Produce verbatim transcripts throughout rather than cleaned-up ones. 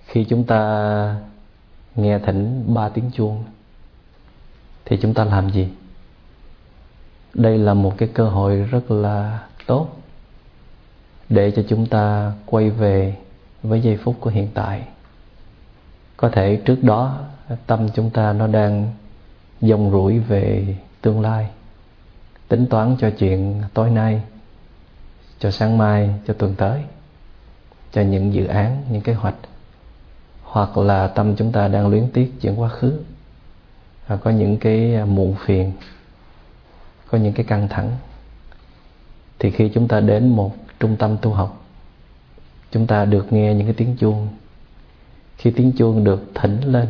Khi chúng ta nghe thỉnh ba tiếng chuông thì chúng ta làm gì? Đây là một cái cơ hội rất là tốt để cho chúng ta quay về với giây phút của hiện tại. Có thể trước đó tâm chúng ta nó đang dông rủi về tương lai, tính toán cho chuyện tối nay, cho sáng mai, cho tuần tới, cho những dự án, những kế hoạch. Hoặc là tâm chúng ta đang luyến tiếc chuyện quá khứ, có những cái muộn phiền, có những cái căng thẳng. Thì khi chúng ta đến một trung tâm tu học, chúng ta được nghe những cái tiếng chuông. Khi tiếng chuông được thỉnh lên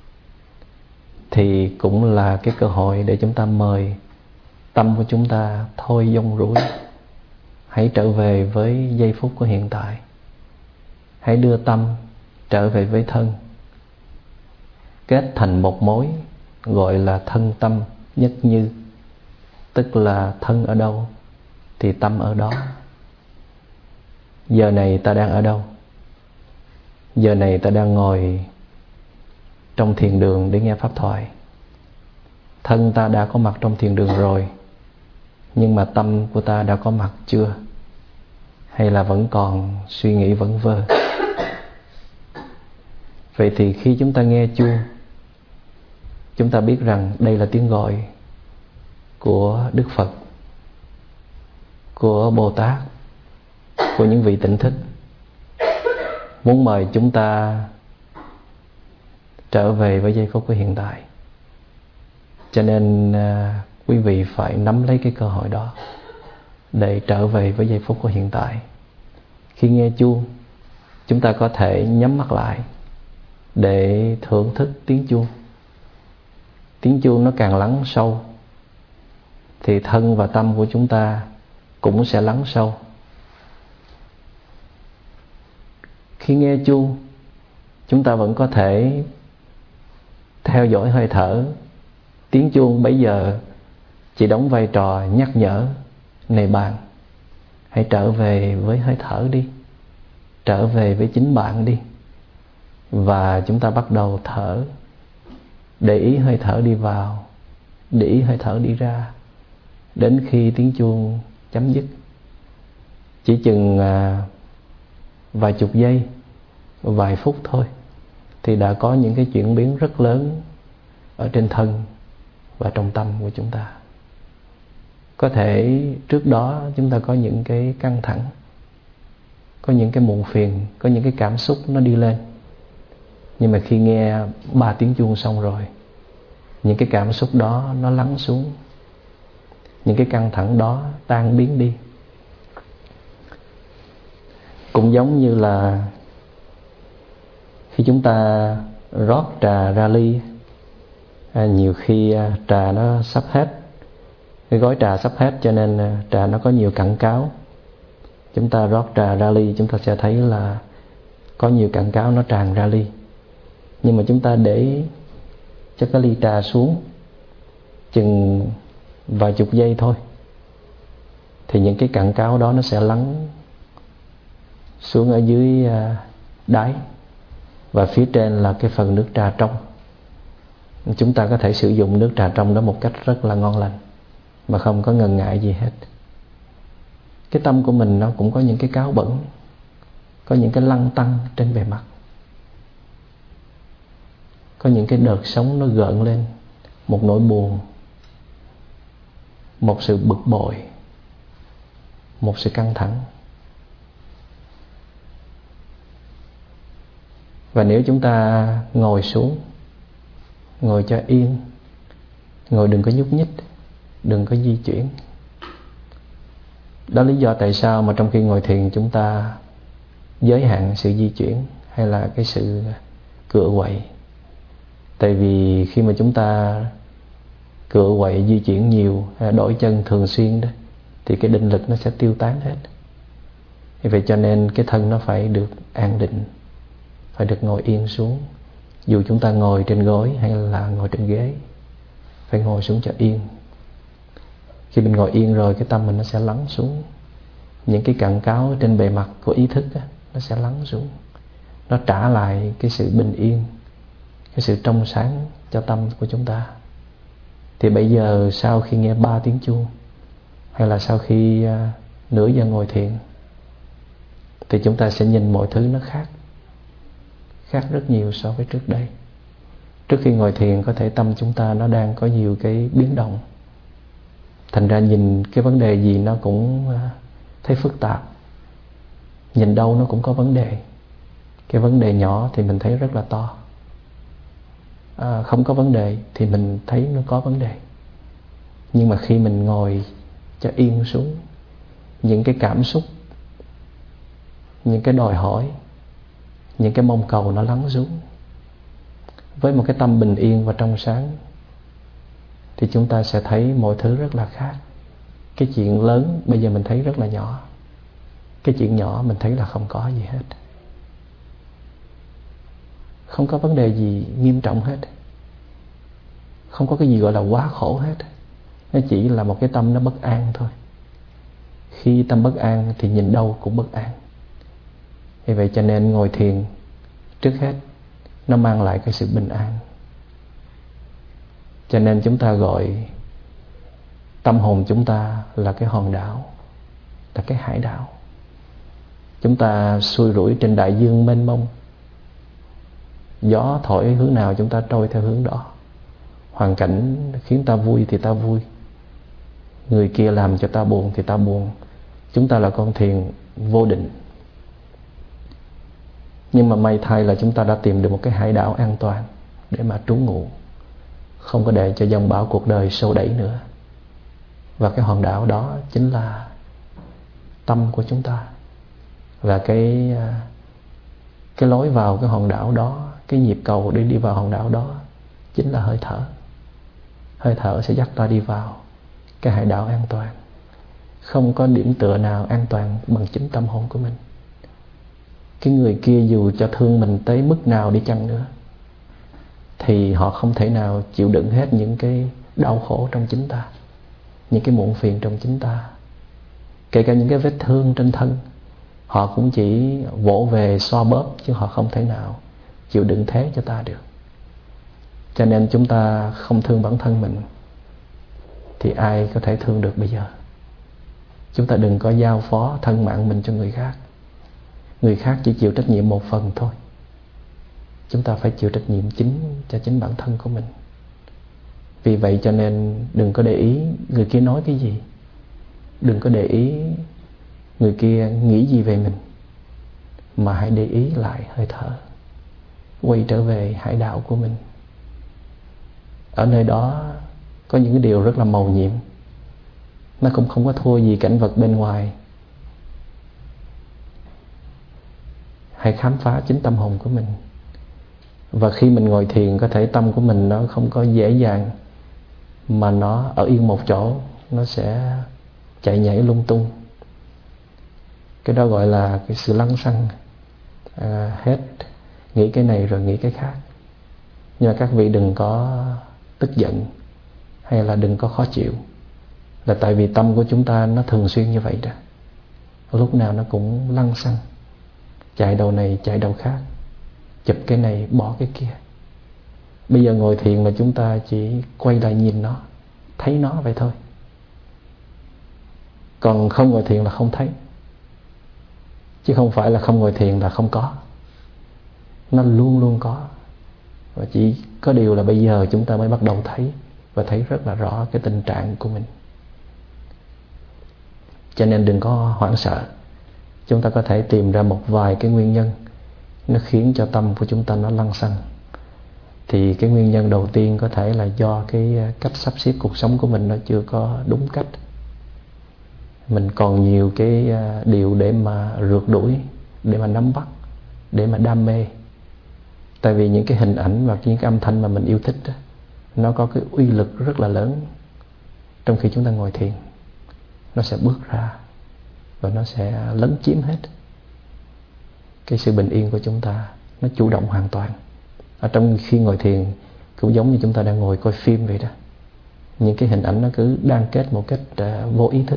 thì cũng là cái cơ hội để chúng ta mời tâm của chúng ta thôi dông rủi, hãy trở về với giây phút của hiện tại. Hãy đưa tâm trở về với thân, kết thành một mối gọi là thân tâm nhất như. Tức là thân ở đâu thì tâm ở đó. Giờ này ta đang ở đâu? Giờ này ta đang ngồi trong thiền đường để nghe pháp thoại. Thân ta đã có mặt trong thiền đường rồi, nhưng mà tâm của ta đã có mặt chưa? Hay là vẫn còn suy nghĩ vẩn vơ? Vậy thì khi chúng ta nghe chuông, chúng ta biết rằng đây là tiếng gọi của Đức Phật, của Bồ Tát, của những vị tỉnh thức, muốn mời chúng ta trở về với giây phút của hiện tại. Cho nên à, quý vị phải nắm lấy cái cơ hội đó để trở về với giây phút của hiện tại. Khi nghe chuông, chúng ta có thể nhắm mắt lại để thưởng thức tiếng chuông. Tiếng chuông nó càng lắng sâu thì thân và tâm của chúng ta cũng sẽ lắng sâu. Khi nghe chuông, chúng ta vẫn có thể theo dõi hơi thở. Tiếng chuông bây giờ chỉ đóng vai trò nhắc nhở: này bạn, hãy trở về với hơi thở đi, trở về với chính bạn đi. Và chúng ta bắt đầu thở, để ý hơi thở đi vào, để ý hơi thở đi ra, đến khi tiếng chuông chấm dứt. Chỉ chừng à, vài chục giây, vài phút thôi thì đã có những cái chuyển biến rất lớn ở trên thân và trong tâm của chúng ta. Có thể trước đó chúng ta có những cái căng thẳng, có những cái muộn phiền, có những cái cảm xúc nó đi lên. Nhưng mà khi nghe ba tiếng chuông xong rồi, những cái cảm xúc đó nó lắng xuống, những cái căng thẳng đó tan biến đi. Cũng giống như là khi chúng ta rót trà ra ly, à, nhiều khi à, trà nó sắp hết, cái gói trà sắp hết cho nên à, trà nó có nhiều cặn cáo. Chúng ta rót trà ra ly, chúng ta sẽ thấy là có nhiều cặn cáo nó tràn ra ly. Nhưng mà chúng ta để cho cái ly trà xuống chừng vài chục giây thôi thì những cái cặn cáo đó nó sẽ lắng xuống ở dưới à, đáy. Và phía trên là cái phần nước trà trong. Chúng ta có thể sử dụng nước trà trong đó một cách rất là ngon lành mà không có ngần ngại gì hết. Cái tâm của mình nó cũng có những cái cáo bẩn, có những cái lăn tăn trên bề mặt, có những cái đợt sóng nó gợn lên, một nỗi buồn, một sự bực bội, một sự căng thẳng. Và nếu chúng ta ngồi xuống, ngồi cho yên, ngồi đừng có nhúc nhích, đừng có di chuyển. Đó lý do tại sao mà trong khi ngồi thiền chúng ta giới hạn sự di chuyển hay là cái sự cựa quậy. Tại vì khi mà chúng ta cựa quậy, di chuyển nhiều, hay đổi chân thường xuyên đó, thì cái định lực nó sẽ tiêu tán hết. Vì vậy cho nên cái thân nó phải được an định, phải được ngồi yên xuống. Dù chúng ta ngồi trên gối hay là ngồi trên ghế, phải ngồi xuống cho yên. Khi mình ngồi yên rồi, cái tâm mình nó sẽ lắng xuống. Những cái cặn cáo trên bề mặt của ý thức đó, nó sẽ lắng xuống. nó trả lại cái sự bình yên, cái sự trong sáng cho tâm của chúng ta. Thì bây giờ sau khi nghe ba tiếng chuông, hay là sau khi uh, nửa giờ ngồi thiền, thì chúng ta sẽ nhìn mọi thứ nó khác, khác rất nhiều so với trước đây. Trước khi ngồi thiền có thể tâm chúng ta nó đang có nhiều cái biến động, thành ra nhìn cái vấn đề gì nó cũng uh, thấy phức tạp, nhìn đâu nó cũng có vấn đề. Cái vấn đề nhỏ thì mình thấy rất là to, à, không có vấn đề thì mình thấy nó có vấn đề. Nhưng mà khi mình ngồi cho yên xuống, những cái cảm xúc, những cái đòi hỏi, những cái mong cầu nó lắng xuống, với một cái tâm bình yên và trong sáng, thì chúng ta sẽ thấy mọi thứ rất là khác. Cái chuyện lớn bây giờ mình thấy rất là nhỏ, cái chuyện nhỏ mình thấy là không có gì hết, không có vấn đề gì nghiêm trọng hết, không có cái gì gọi là quá khổ hết. Nó chỉ là một cái tâm nó bất an thôi. Khi tâm bất an thì nhìn đâu cũng bất an. Vì vậy cho nên ngồi thiền, trước hết nó mang lại cái sự bình an. Cho nên chúng ta gọi tâm hồn chúng ta là cái hòn đảo, là cái hải đảo. Chúng ta xuôi rủi trên đại dương mênh mông, gió thổi hướng nào chúng ta trôi theo hướng đó. Hoàn cảnh khiến ta vui thì ta vui, người kia làm cho ta buồn thì ta buồn. Chúng ta là con thuyền vô định. Nhưng mà may thay là chúng ta đã tìm được một cái hải đảo an toàn để mà trú ngụ, không có để cho dòng bão cuộc đời xô đẩy nữa. Và cái hòn đảo đó chính là tâm của chúng ta. Và cái cái lối vào cái hòn đảo đó, cái nhịp cầu để đi vào hòn đảo đó chính là hơi thở. Hơi thở sẽ dắt ta đi vào cái hải đảo an toàn. Không có điểm tựa nào an toàn bằng chính tâm hồn của mình. Cái người kia dù cho thương mình tới mức nào đi chăng nữa, thì họ không thể nào chịu đựng hết những cái đau khổ trong chính ta, những cái muộn phiền trong chính ta. Kể cả những cái vết thương trên thân, họ cũng chỉ vỗ về xoa bóp, chứ họ không thể nào chịu đựng thế cho ta được. Cho nên chúng ta không thương bản thân mình thì ai có thể thương được bây giờ. Chúng ta đừng có giao phó thân mạng mình cho người khác. Người khác chỉ chịu trách nhiệm một phần thôi. Chúng ta phải chịu trách nhiệm chính cho chính bản thân của mình. Vì vậy cho nên đừng có để ý người kia nói cái gì, đừng có để ý người kia nghĩ gì về mình, mà hãy để ý lại hơi thở, quay trở về hải đảo của mình. Ở nơi đó có những cái điều rất là mầu nhiệm, nó cũng không có thua gì cảnh vật bên ngoài. Hãy khám phá chính tâm hồn của mình. Và khi mình ngồi thiền, có thể tâm của mình nó không có dễ dàng mà nó ở yên một chỗ, nó sẽ chạy nhảy lung tung. Cái đó gọi là cái sự lăng xăng, à, hết nghĩ cái này rồi nghĩ cái khác. Nhưng mà các vị đừng có tức giận hay là đừng có khó chịu, là tại vì tâm của chúng ta nó thường xuyên như vậy đó. Lúc nào nó cũng lăng xăng, chạy đầu này chạy đầu khác, chụp cái này bỏ cái kia. Bây giờ ngồi thiền mà chúng ta chỉ quay lại nhìn nó, thấy nó vậy thôi. Còn không ngồi thiền là không thấy, chứ không phải là không ngồi thiền là không có. Nó luôn luôn có. Và chỉ có điều là bây giờ chúng ta mới bắt đầu thấy, và thấy rất là rõ cái tình trạng của mình. Cho nên đừng có hoảng sợ. Chúng ta có thể tìm ra một vài cái nguyên nhân nó khiến cho tâm của chúng ta nó lăng xăng. Thì cái nguyên nhân đầu tiên có thể là do cái cách sắp xếp cuộc sống của mình nó chưa có đúng cách. Mình còn nhiều cái điều để mà rượt đuổi, để mà nắm bắt, để mà đam mê. Tại vì những cái hình ảnh và những cái âm thanh mà mình yêu thích đó, nó có cái uy lực rất là lớn. Trong khi chúng ta ngồi thiền, nó sẽ bước ra và nó sẽ lấn chiếm hết cái sự bình yên của chúng ta. Nó chủ động hoàn toàn. Ở trong khi ngồi thiền cũng giống như chúng ta đang ngồi coi phim vậy đó. Những cái hình ảnh nó cứ đang kết một cách uh, vô ý thức,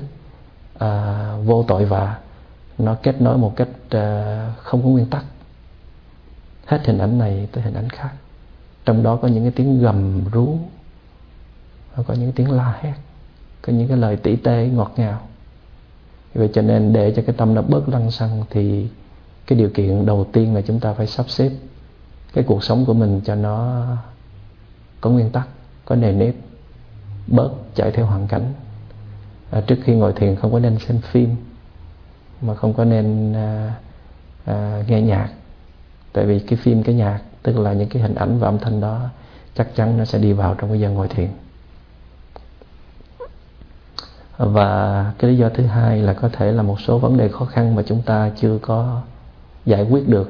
uh, vô tội vạ. Nó kết nối một cách uh, không có nguyên tắc. hết hình ảnh này tới hình ảnh khác. Trong đó có những cái tiếng gầm rú, có những cái tiếng la hét, có những cái lời tỉ tê ngọt ngào. Vậy cho nên để cho cái tâm nó bớt lăng xăng thì cái điều kiện đầu tiên là chúng ta phải sắp xếp cái cuộc sống của mình cho nó có nguyên tắc, có nề nếp, bớt chạy theo hoàn cảnh. À, trước khi ngồi thiền không có nên xem phim, mà không có nên à, à, nghe nhạc. Tại vì cái phim, cái nhạc, tức là những cái hình ảnh và âm thanh đó chắc chắn nó sẽ đi vào trong cái giờ ngồi thiền. Và cái lý do thứ hai là có thể là một số vấn đề khó khăn mà chúng ta chưa có giải quyết được,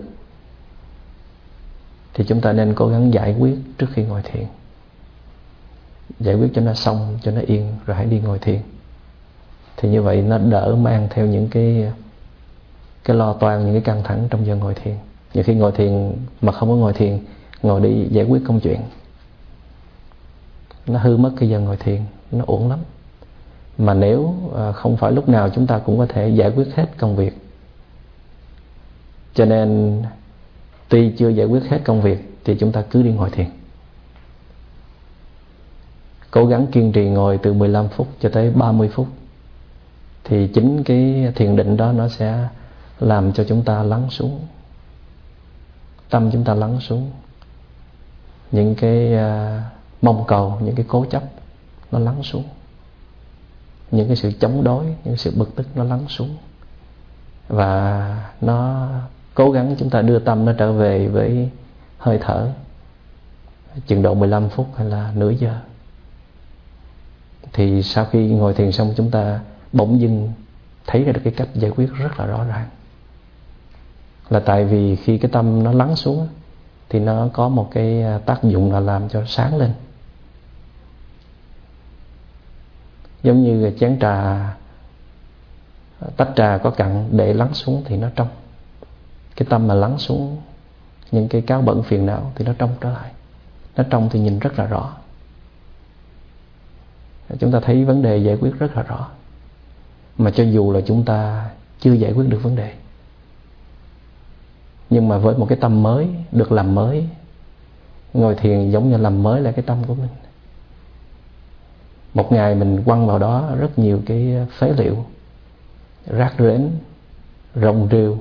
thì chúng ta nên cố gắng giải quyết trước khi ngồi thiền. Giải quyết cho nó xong, cho nó yên, rồi hãy đi ngồi thiền. Thì như vậy nó đỡ mang theo những cái cái lo toan, những cái căng thẳng trong giờ ngồi thiền. Nhiều khi ngồi thiền mà không có ngồi thiền, ngồi đi giải quyết công chuyện, nó hư mất cái giờ ngồi thiền, nó uổng lắm. Mà nếu không phải lúc nào chúng ta cũng có thể giải quyết hết công việc, cho nên tuy chưa giải quyết hết công việc thì chúng ta cứ đi ngồi thiền. Cố gắng kiên trì ngồi từ mười lăm phút cho tới ba mươi phút. Thì chính cái thiền định đó nó sẽ làm cho chúng ta lắng xuống, tâm chúng ta lắng xuống. Những cái uh, mong cầu, những cái cố chấp nó lắng xuống. Những cái sự chống đối, những sự bực tức nó lắng xuống. Và nó cố gắng chúng ta đưa tâm nó trở về với hơi thở, chừng độ mười lăm phút hay là nửa giờ. Thì sau khi ngồi thiền xong, chúng ta bỗng dưng thấy ra được cái cách giải quyết rất là rõ ràng. Là tại vì khi cái tâm nó lắng xuống thì nó có một cái tác dụng là làm cho sáng lên. Giống như chén trà, tách trà có cặn để lắng xuống thì nó trong. Cái tâm mà lắng xuống những cái cáo bẩn phiền não thì nó trong trở lại. Nó trong thì nhìn rất là rõ. Chúng ta thấy vấn đề giải quyết rất là rõ. Mà cho dù là chúng ta chưa giải quyết được vấn đề, nhưng mà với một cái tâm mới, được làm mới, ngồi thiền giống như làm mới lại cái tâm của mình. Một ngày mình quăng vào đó rất nhiều cái phế liệu, rác rến, rong rêu,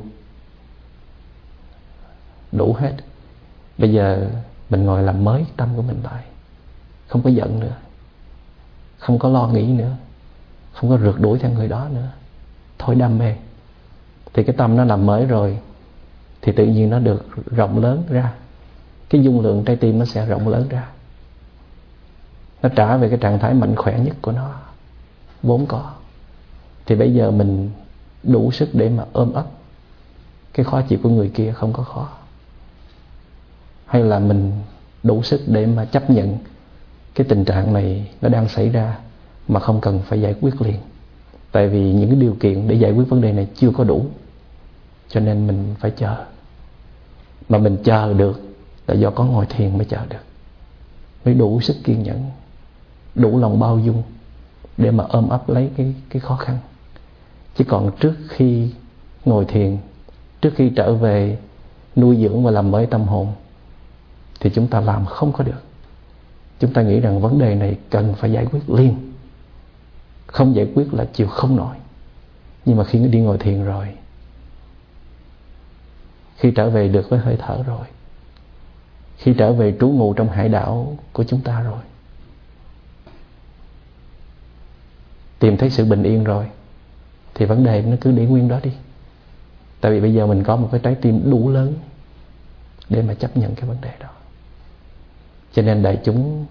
đủ hết. Bây giờ mình ngồi làm mới tâm của mình lại. Không có giận nữa, không có lo nghĩ nữa, không có rượt đuổi theo người đó nữa. Thôi đam mê. Thì cái tâm nó làm mới rồi thì tự nhiên nó được rộng lớn ra. Cái dung lượng trái tim nó sẽ rộng lớn ra. Nó trả về cái trạng thái mạnh khỏe nhất của nó vốn có. Thì bây giờ mình đủ sức để mà ôm ấp cái khó chịu của người kia không có khó. Hay là mình đủ sức để mà chấp nhận cái tình trạng này nó đang xảy ra mà không cần phải giải quyết liền. Tại vì những cái điều kiện để giải quyết vấn đề này chưa có đủ, cho nên mình phải chờ. Mà mình chờ được là do có ngồi thiền mới chờ được. Mới đủ sức kiên nhẫn, đủ lòng bao dung để mà ôm ấp lấy cái, cái khó khăn. Chứ còn trước khi ngồi thiền, trước khi trở về nuôi dưỡng và làm mới tâm hồn, thì chúng ta làm không có được. Chúng ta nghĩ rằng vấn đề này cần phải giải quyết liền, không giải quyết là chịu không nổi. Nhưng mà khi đi ngồi thiền rồi, khi trở về được với hơi thở rồi, khi trở về trú ngụ trong hải đảo của chúng ta rồi, tìm thấy sự bình yên rồi, thì vấn đề nó cứ để nguyên đó đi. Tại vì bây giờ mình có một cái trái tim đủ lớn để mà chấp nhận cái vấn đề đó. Cho nên đại chúng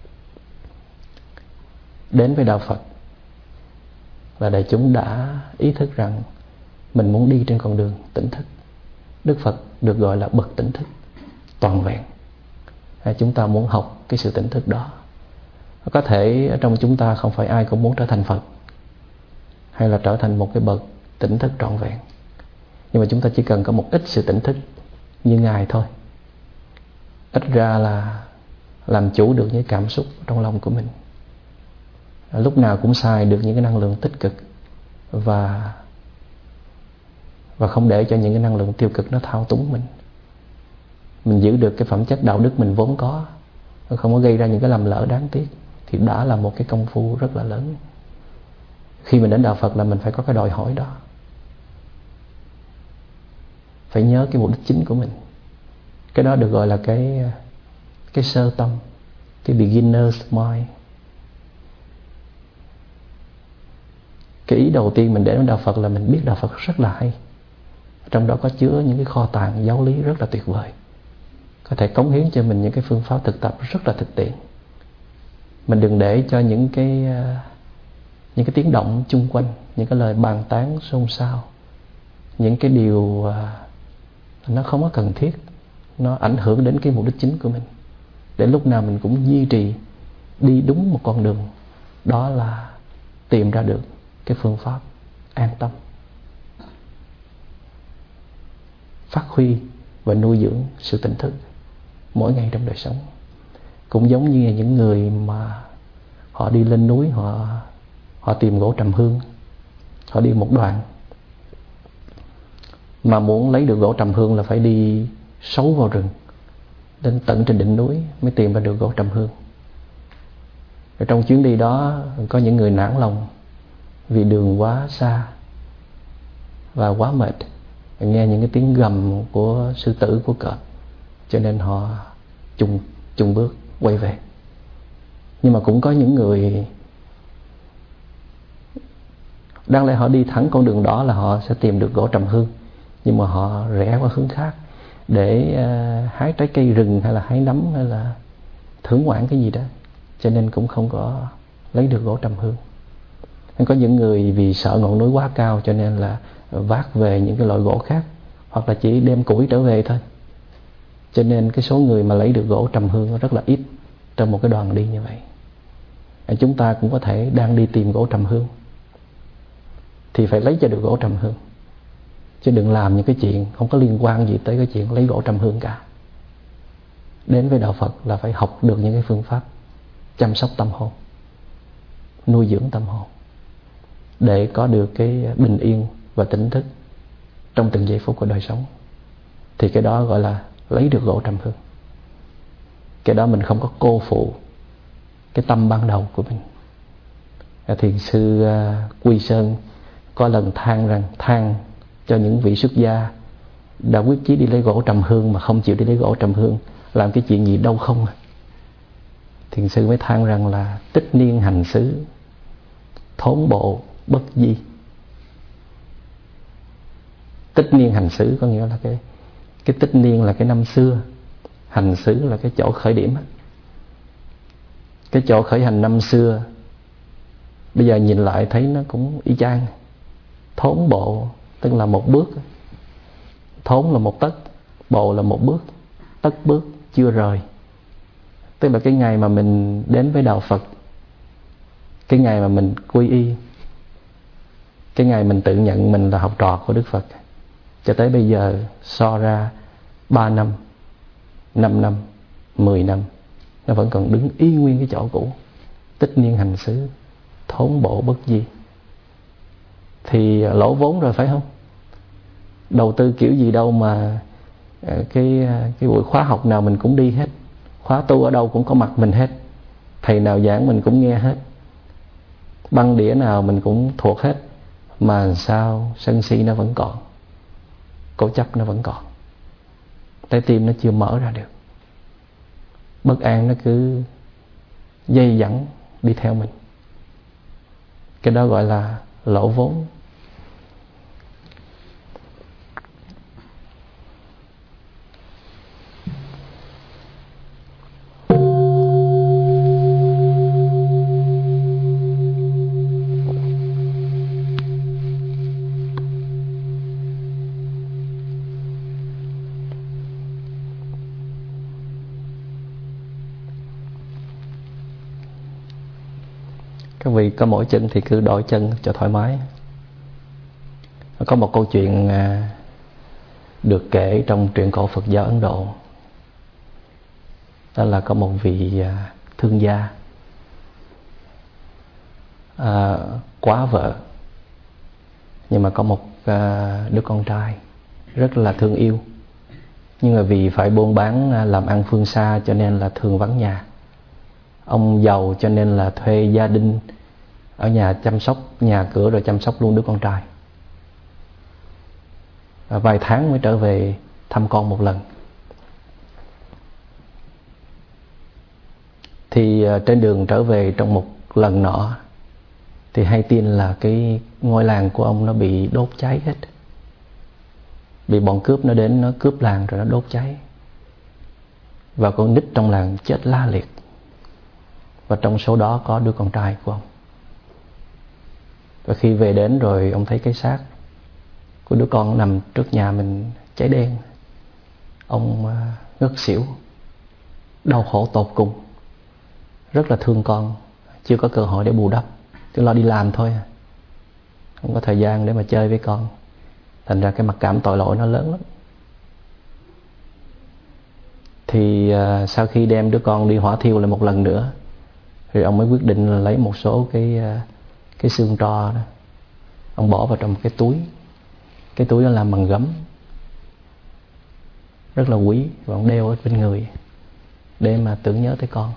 đến với đạo Phật và đại chúng đã ý thức rằng mình muốn đi trên con đường tỉnh thức. Đức Phật được gọi là bậc tỉnh thức toàn vẹn. Chúng ta muốn học cái sự tỉnh thức đó. Có thể ở trong chúng ta không phải ai cũng muốn trở thành Phật hay là trở thành một cái bậc tỉnh thức trọn vẹn. Nhưng mà chúng ta chỉ cần có một ít sự tỉnh thức như Ngài thôi. Ít ra là làm chủ được những cảm xúc trong lòng của mình, lúc nào cũng xài được những cái năng lượng tích cực, Và Và không để cho những cái năng lượng tiêu cực nó thao túng mình. mình giữ được cái phẩm chất đạo đức mình vốn có, không có gây ra những cái lầm lỡ đáng tiếc, thì đã là một cái công phu rất là lớn. Khi mình đến đạo Phật là mình phải có cái đòi hỏi đó, phải nhớ cái mục đích chính của mình. Cái đó được gọi là cái cái sơ tâm, cái beginner's mind. Cái ý đầu tiên mình đến với đạo Phật là mình biết đạo Phật rất là hay, trong đó có chứa những cái kho tàng giáo lý rất là tuyệt vời, có thể cống hiến cho mình những cái phương pháp thực tập rất là thực tiễn. Mình đừng để cho những cái những cái tiếng động chung quanh, những cái lời bàn tán xôn xao, những cái điều nó không có cần thiết, nó ảnh hưởng đến cái mục đích chính của mình. Để lúc nào mình cũng duy trì đi đúng một con đường, đó là tìm ra được cái phương pháp an tâm, phát huy và nuôi dưỡng sự tỉnh thức mỗi ngày trong đời sống. Cũng giống như những người mà họ đi lên núi, họ họ tìm gỗ trầm hương, họ đi một đoạn, mà muốn lấy được gỗ trầm hương là phải đi sâu vào rừng, đến tận trên đỉnh núi mới tìm ra được gỗ trầm hương. Ở trong chuyến đi đó có những người nản lòng vì đường quá xa và quá mệt, nghe những cái tiếng gầm của sư tử, của cọp, cho nên họ chung chung bước quay về. Nhưng mà cũng có những người đáng lẽ họ đi thẳng con đường đó là họ sẽ tìm được gỗ trầm hương, nhưng mà họ rẽ qua hướng khác để uh, hái trái cây rừng, hay là hái nấm, hay là thưởng ngoạn cái gì đó, cho nên cũng không có lấy được gỗ trầm hương. Có những người vì sợ ngọn núi quá cao cho nên là vác về những cái loại gỗ khác, hoặc là chỉ đem củi trở về thôi, cho nên cái số người mà lấy được gỗ trầm hương rất là ít trong một cái đoàn đi như vậy. Chúng ta cũng có thể đang đi tìm gỗ trầm hương thì phải lấy cho được gỗ trầm hương, chứ đừng làm những cái chuyện không có liên quan gì tới cái chuyện lấy gỗ trầm hương cả. Đến với đạo Phật là phải học được những cái phương pháp chăm sóc tâm hồn, nuôi dưỡng tâm hồn, để có được cái bình yên và tỉnh thức trong từng giây phút của đời sống. Thì cái đó gọi là lấy được gỗ trầm hương. Cái đó mình không có cô phụ cái tâm ban đầu của mình. Thiền sư Quy Sơn có lần than rằng than cho những vị xuất gia đã quyết chí đi lấy gỗ trầm hương mà không chịu đi lấy gỗ trầm hương, làm cái chuyện gì đâu không. Thiền sư mới than rằng là tích niên hành xứ, thốn bộ bất di. Tích niên hành xứ có nghĩa là cái cái tích niên là cái năm xưa, hành xứ là cái chỗ khởi điểm. Cái chỗ khởi hành năm xưa bây giờ nhìn lại thấy nó cũng y chang. Thốn bộ tức là một bước, thốn là một tấc, bộ là một bước, tấc bước chưa rời. Tức là cái ngày mà mình đến với đạo Phật, cái ngày mà mình quy y, cái ngày mình tự nhận mình là học trò của Đức Phật, cho tới bây giờ so ra ba năm, năm năm, mười năm, nó vẫn còn đứng y nguyên cái chỗ cũ. Tích niên hành xứ, thốn bộ bất di. Thì lỗ vốn rồi phải không? Đầu tư kiểu gì đâu mà cái cái buổi khóa học nào mình cũng đi hết, khóa tu ở đâu cũng có mặt mình hết, thầy nào giảng mình cũng nghe hết, băng đĩa nào mình cũng thuộc hết, mà sao sân si nó vẫn còn, cố chấp nó vẫn còn, trái tim nó chưa mở ra được, bất an nó cứ dây dẳng đi theo mình. Cái đó gọi là lỗ vốn. Các vị có mỏi chân thì cứ đổi chân cho thoải mái. Có một câu chuyện được kể trong truyện cổ Phật giáo Ấn Độ. Đó là có một vị thương gia à, quá vợ, nhưng mà có một à, đứa con trai rất là thương yêu. Nhưng mà vì phải buôn bán làm ăn phương xa cho nên là thường vắng nhà. Ông giàu cho nên là thuê gia đình ở nhà chăm sóc nhà cửa rồi chăm sóc luôn đứa con trai. Và vài tháng mới trở về thăm con một lần. Thì trên đường trở về trong một lần nọ thì hay tin là cái ngôi làng của ông nó bị đốt cháy hết. Bị bọn cướp nó đến nó cướp làng rồi nó đốt cháy. Và con nít trong làng chết la liệt. Và trong số đó có đứa con trai của ông. Và khi về đến rồi ông thấy cái xác của đứa con nằm trước nhà mình cháy đen. Ông ngất xỉu, đau khổ tột cùng, rất là thương con, chưa có cơ hội để bù đắp, cứ lo đi làm thôi, không có thời gian để mà chơi với con. Thành ra cái mặc cảm tội lỗi nó lớn lắm. Thì uh, sau khi đem đứa con đi hỏa thiêu lại một lần nữa, thì ông mới quyết định là lấy một số cái uh, cái xương tro đó, ông bỏ vào trong cái túi. Cái túi đó làm bằng gấm, rất là quý, và ông đeo ở bên người để mà tưởng nhớ tới con,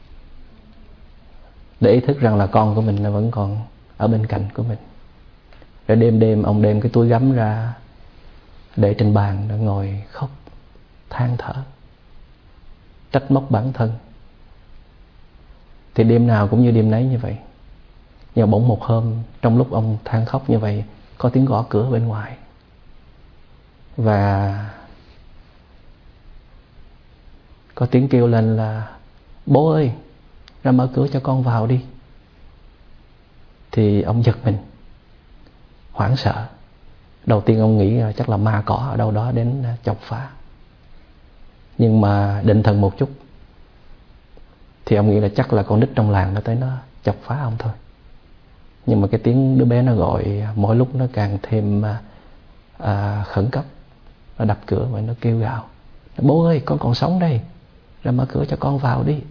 để ý thức rằng là con của mình nó vẫn còn ở bên cạnh của mình. Rồi đêm đêm ông đem cái túi gấm ra để trên bàn, nó ngồi khóc, than thở, trách móc bản thân. Thì đêm nào cũng như đêm nấy như vậy. Nhưng bỗng một hôm, trong lúc ông than khóc như vậy, có tiếng gõ cửa bên ngoài. Và có tiếng kêu lên là: "Bố ơi, ra mở cửa cho con vào đi." Thì ông giật mình, hoảng sợ. Đầu tiên ông nghĩ là chắc là ma cỏ ở đâu đó đến chọc phá. Nhưng mà định thần một chút thì ông nghĩ là chắc là con nít trong làng nó tới nó chọc phá ông thôi. Nhưng mà cái tiếng đứa bé nó gọi mỗi lúc nó càng thêm à, khẩn cấp. Nó đập cửa và nó kêu gào: "Bố ơi, con còn sống đây, ra mở cửa cho con vào đi."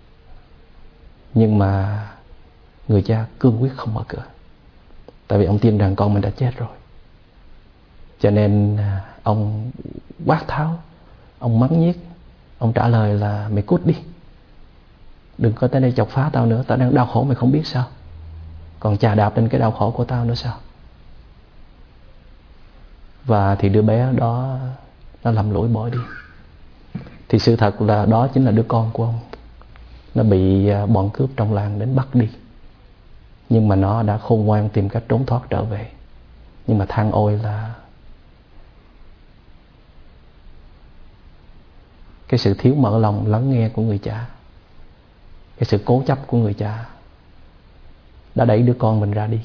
Nhưng mà người cha cương quyết không mở cửa, tại vì ông tin rằng con mình đã chết rồi. Cho nên ông quát tháo, ông mắng nhiếc. Ông trả lời là: "Mày cút đi, đừng có tới đây chọc phá tao nữa. Tao đang đau khổ mày không biết sao, còn chà đạp lên cái đau khổ của tao nữa sao." Và thì đứa bé đó nó lầm lũi bỏ đi. Thì sự thật là đó chính là đứa con của ông. Nó bị bọn cướp trong làng đến bắt đi, nhưng mà nó đã khôn ngoan tìm cách trốn thoát trở về. Nhưng mà than ôi là cái sự thiếu mở lòng lắng nghe của người cha, cái sự cố chấp của người cha đã đẩy đứa con mình ra đi.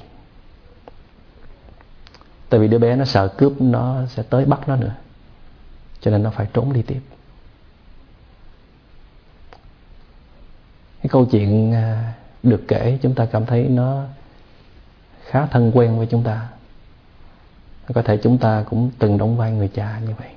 Tại vì đứa bé nó sợ cướp nó sẽ tới bắt nó nữa, cho nên nó phải trốn đi tiếp. Cái câu chuyện được kể chúng ta cảm thấy nó khá thân quen với chúng ta. Có thể chúng ta cũng từng đóng vai người cha như vậy.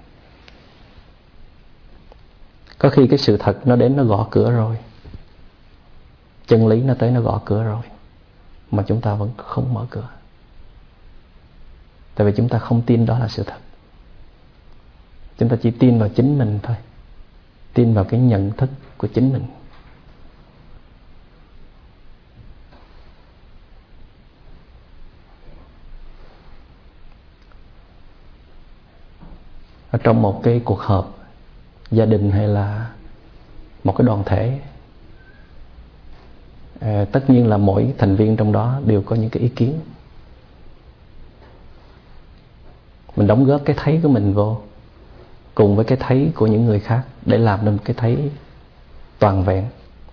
Có khi cái sự thật nó đến nó gõ cửa rồi, chân lý nó tới nó gõ cửa rồi, mà chúng ta vẫn không mở cửa. Tại vì chúng ta không tin đó là sự thật. Chúng ta chỉ tin vào chính mình thôi, tin vào cái nhận thức của chính mình. Ở trong một cái cuộc họp gia đình hay là một cái đoàn thể, à, tất nhiên là mỗi thành viên trong đó đều có những cái ý kiến. Mình đóng góp cái thấy của mình vô cùng với cái thấy của những người khác để làm nên cái thấy toàn vẹn.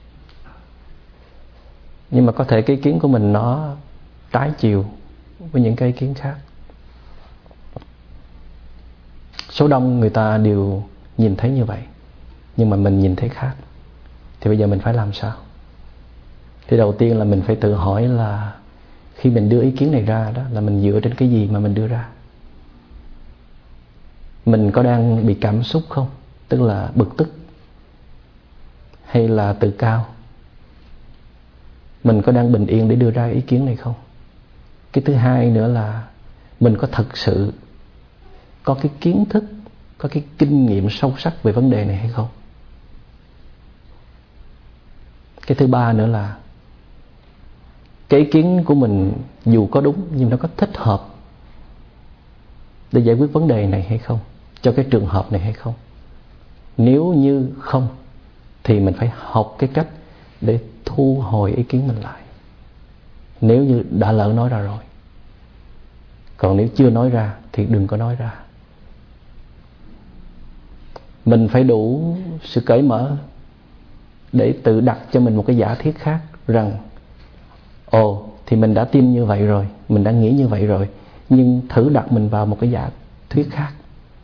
Nhưng mà có thể cái ý kiến của mình nó trái chiều với những cái ý kiến khác. Số đông người ta đều nhìn thấy như vậy, nhưng mà mình nhìn thấy khác. Thì bây giờ mình phải làm sao? Thì đầu tiên là mình phải tự hỏi là khi mình đưa ý kiến này ra đó, là mình dựa trên cái gì mà mình đưa ra? Mình có đang bị cảm xúc không? Tức là bực tức, hay là tự cao? Mình có đang bình yên để đưa ra ý kiến này không? Cái thứ hai nữa là mình có thật sự có cái kiến thức, có cái kinh nghiệm sâu sắc về vấn đề này hay không. Cái thứ ba nữa là cái ý kiến của mình dù có đúng nhưng nó có thích hợp để giải quyết vấn đề này hay không, cho cái trường hợp này hay không. Nếu như không thì mình phải học cái cách để thu hồi ý kiến mình lại, nếu như đã lỡ nói ra rồi. Còn nếu chưa nói ra thì đừng có nói ra. Mình phải đủ sự cởi mở để tự đặt cho mình một cái giả thiết khác, rằng ồ thì mình đã tin như vậy rồi, mình đã nghĩ như vậy rồi, nhưng thử đặt mình vào một cái giả thuyết khác.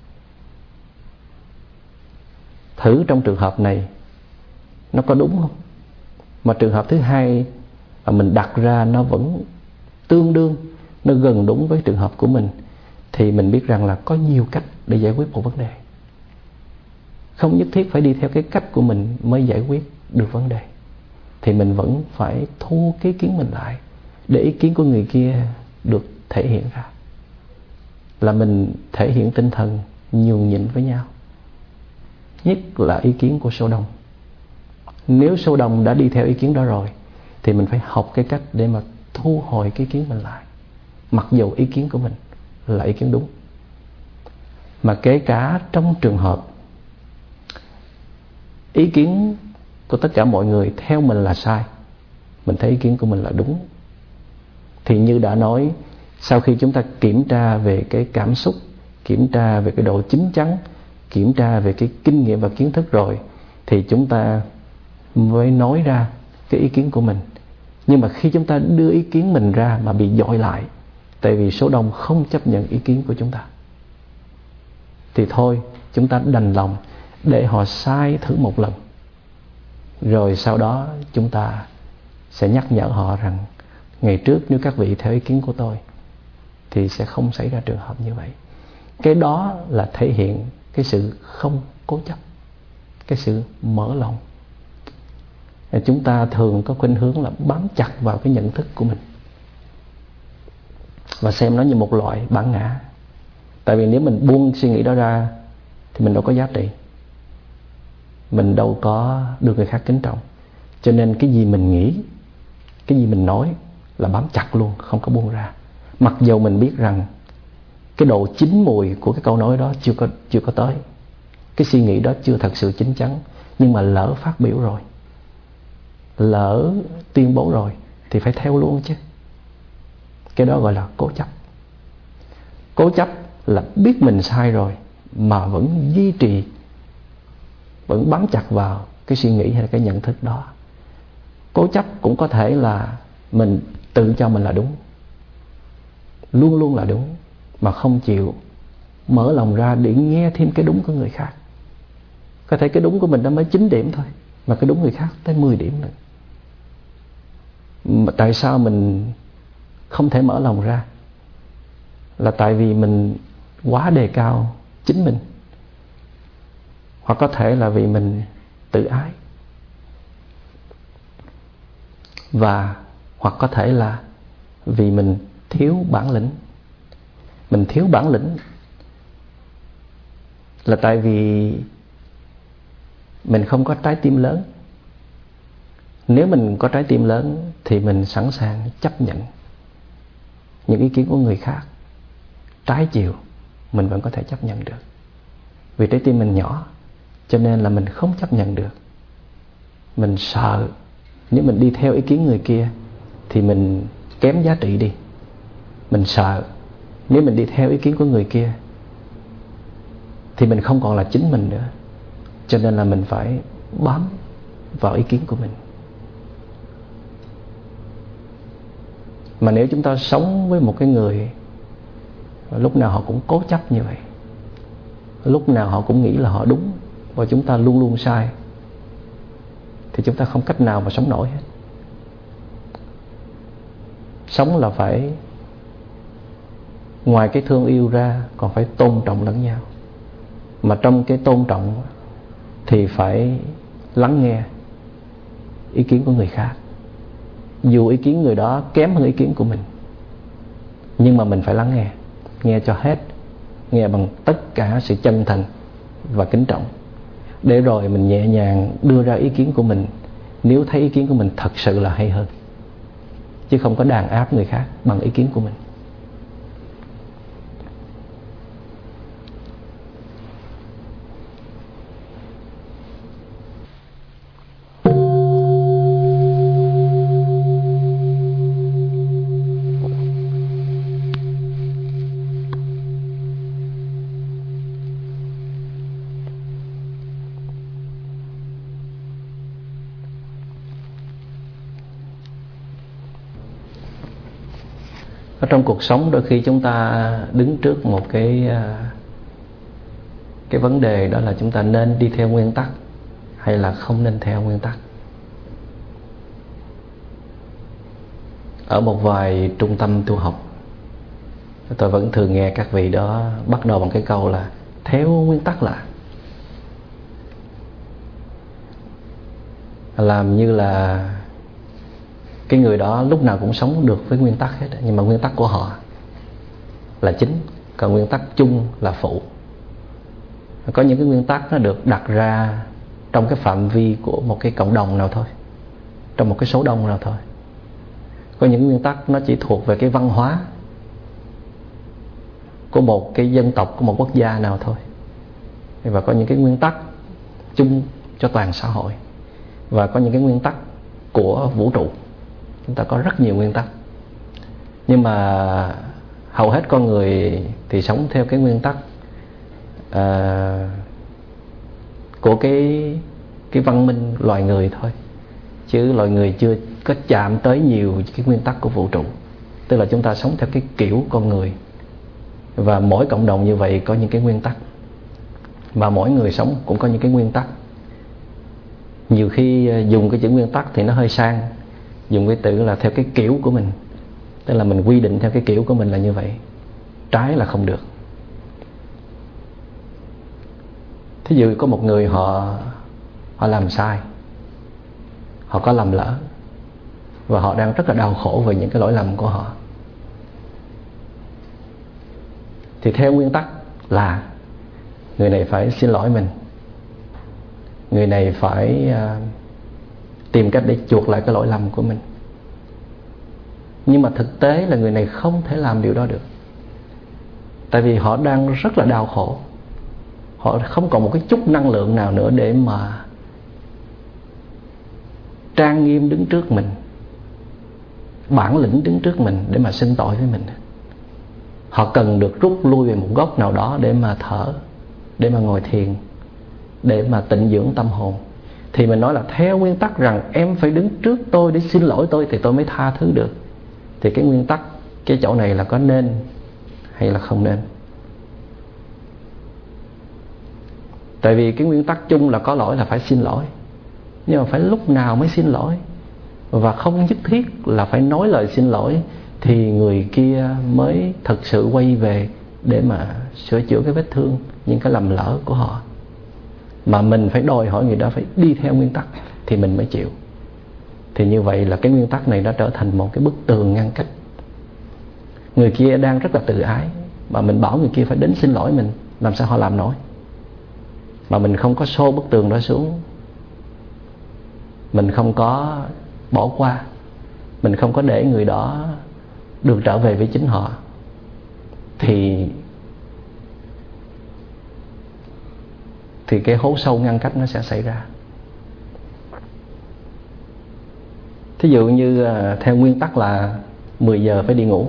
Thử trong trường hợp này nó có đúng không? Mà trường hợp thứ hai mà mình đặt ra nó vẫn tương đương, nó gần đúng với trường hợp của mình, thì mình biết rằng là có nhiều cách để giải quyết một vấn đề. Không nhất thiết phải đi theo cái cách của mình mới giải quyết được vấn đề. Thì mình vẫn phải thu cái ý kiến mình lại, để ý kiến của người kia được thể hiện ra. Là mình thể hiện tinh thần nhường nhịn với nhau. Nhất là ý kiến của số đông. Nếu số đông đã đi theo ý kiến đó rồi thì mình phải học cái cách để mà thu hồi cái ý kiến mình lại, mặc dù ý kiến của mình là ý kiến đúng. Mà kể cả trong trường hợp ý kiến của tất cả mọi người theo mình là sai, mình thấy ý kiến của mình là đúng, thì như đã nói, sau khi chúng ta kiểm tra về cái cảm xúc, kiểm tra về cái độ chín chắn, kiểm tra về cái kinh nghiệm và kiến thức rồi, thì chúng ta mới nói ra cái ý kiến của mình. Nhưng mà khi chúng ta đưa ý kiến mình ra mà bị dội lại, tại vì số đông không chấp nhận ý kiến của chúng ta, thì thôi, chúng ta đành lòng để họ sai thử một lần. Rồi sau đó chúng ta sẽ nhắc nhở họ rằng ngày trước nếu các vị theo ý kiến của tôi thì sẽ không xảy ra trường hợp như vậy. Cái đó là thể hiện cái sự không cố chấp, cái sự mở lòng. Chúng ta thường có khuynh hướng là bám chặt vào cái nhận thức của mình và xem nó như một loại bản ngã. Tại vì nếu mình buông suy nghĩ đó ra thì mình đâu có giá trị, mình đâu có được người khác kính trọng. Cho nên cái gì mình nghĩ, cái gì mình nói là bám chặt luôn, không có buông ra. Mặc dù mình biết rằng cái độ chín mùi của cái câu nói đó chưa có, chưa có tới, cái suy nghĩ đó chưa thật sự chín chắn, nhưng mà lỡ phát biểu rồi, lỡ tuyên bố rồi thì phải theo luôn chứ. Cái đó gọi là cố chấp. Cố chấp là biết mình sai rồi mà vẫn duy trì, vẫn bám chặt vào cái suy nghĩ hay là cái nhận thức đó. Cố chấp cũng có thể là mình tự cho mình là đúng, luôn luôn là đúng, mà không chịu mở lòng ra để nghe thêm cái đúng của người khác. Có thể cái đúng của mình đã mới chín điểm thôi, mà cái đúng người khác tới mười điểm nữa. Mà tại sao mình không thể mở lòng ra? Là tại vì mình quá đề cao chính mình, hoặc có thể là vì mình tự ái, và hoặc có thể là vì mình thiếu bản lĩnh. Mình thiếu bản lĩnh là tại vì mình không có trái tim lớn. Nếu mình có trái tim lớn thì mình sẵn sàng chấp nhận những ý kiến của người khác trái chiều, mình vẫn có thể chấp nhận được. Vì trái tim mình nhỏ, cho nên là mình không chấp nhận được. Mình sợ nếu mình đi theo ý kiến người kia thì mình kém giá trị đi. Mình sợ nếu mình đi theo ý kiến của người kia thì mình không còn là chính mình nữa. Cho nên là mình phải bám vào ý kiến của mình. Mà nếu chúng ta sống với một cái người lúc nào họ cũng cố chấp như vậy, lúc nào họ cũng nghĩ là họ đúng và chúng ta luôn luôn sai, thì chúng ta không cách nào mà sống nổi hết. Sống là phải, ngoài cái thương yêu ra, còn phải tôn trọng lẫn nhau. Mà trong cái tôn trọng thì phải lắng nghe ý kiến của người khác. Dù ý kiến người đó kém hơn ý kiến của mình, nhưng mà mình phải lắng nghe, nghe cho hết, nghe bằng tất cả sự chân thành, và kính trọng, để rồi mình nhẹ nhàng đưa ra ý kiến của mình nếu thấy ý kiến của mình thật sự là hay hơn, chứ không có đàn áp người khác bằng ý kiến của mình. Ở trong cuộc sống đôi khi chúng ta đứng trước một cái cái vấn đề, đó là chúng ta nên đi theo nguyên tắc hay là không nên theo nguyên tắc. Ở một vài trung tâm tu học, tôi vẫn thường nghe các vị đó bắt đầu bằng cái câu là theo nguyên tắc là, làm như là cái người đó lúc nào cũng sống được với nguyên tắc hết. Nhưng mà nguyên tắc của họ là chính, còn nguyên tắc chung là phụ. Có những cái nguyên tắc nó được đặt ra trong cái phạm vi của một cái cộng đồng nào thôi, trong một cái số đông nào thôi. Có những nguyên tắc nó chỉ thuộc về cái văn hóa của một cái dân tộc, của một quốc gia nào thôi. Và có những cái nguyên tắc chung cho toàn xã hội, và có những cái nguyên tắc của vũ trụ. Chúng ta có rất nhiều nguyên tắc, nhưng mà hầu hết con người thì sống theo cái nguyên tắc à, của cái cái văn minh loài người thôi, chứ loài người chưa có chạm tới nhiều cái nguyên tắc của vũ trụ. Tức là chúng ta sống theo cái kiểu con người, và mỗi cộng đồng như vậy có những cái nguyên tắc, và mỗi người sống cũng có những cái nguyên tắc. Nhiều khi dùng cái chữ nguyên tắc thì nó hơi sang, dùng cái từ là theo cái kiểu của mình, tức là mình quy định theo cái kiểu của mình là như vậy, trái là không được. Thí dụ có một người họ họ làm sai, họ có lầm lỡ, và họ đang rất là đau khổ về những cái lỗi lầm của họ, thì theo nguyên tắc là người này phải xin lỗi mình, người này phải uh, tìm cách để chuộc lại cái lỗi lầm của mình. Nhưng mà thực tế là người này không thể làm điều đó được, tại vì họ đang rất là đau khổ. Họ không còn một cái chút năng lượng nào nữa để mà trang nghiêm đứng trước mình, bản lĩnh đứng trước mình để mà xưng tội với mình. Họ cần được rút lui về một góc nào đó để mà thở, để mà ngồi thiền, để mà tịnh dưỡng tâm hồn. Thì mình nói là theo nguyên tắc rằng em phải đứng trước tôi để xin lỗi tôi thì tôi mới tha thứ được. Thì cái nguyên tắc, cái chỗ này là có nên hay là không nên? Tại vì cái nguyên tắc chung là có lỗi là phải xin lỗi, nhưng mà phải lúc nào mới xin lỗi, và không nhất thiết là phải nói lời xin lỗi thì người kia mới thực sự quay về để mà sửa chữa cái vết thương, những cái lầm lỡ của họ. Mà mình phải đòi hỏi người đó phải đi theo nguyên tắc thì mình mới chịu. Thì như vậy là cái nguyên tắc này đã trở thành một cái bức tường ngăn cách. Người kia đang rất là tự ái, mà mình bảo người kia phải đến xin lỗi mình, làm sao họ làm nổi? Mà mình không có xô bức tường đó xuống, mình không có bỏ qua, mình không có để người đó được trở về với chính họ, thì thì cái hố sâu ngăn cách nó sẽ xảy ra. Thí dụ như theo nguyên tắc là mười giờ phải đi ngủ,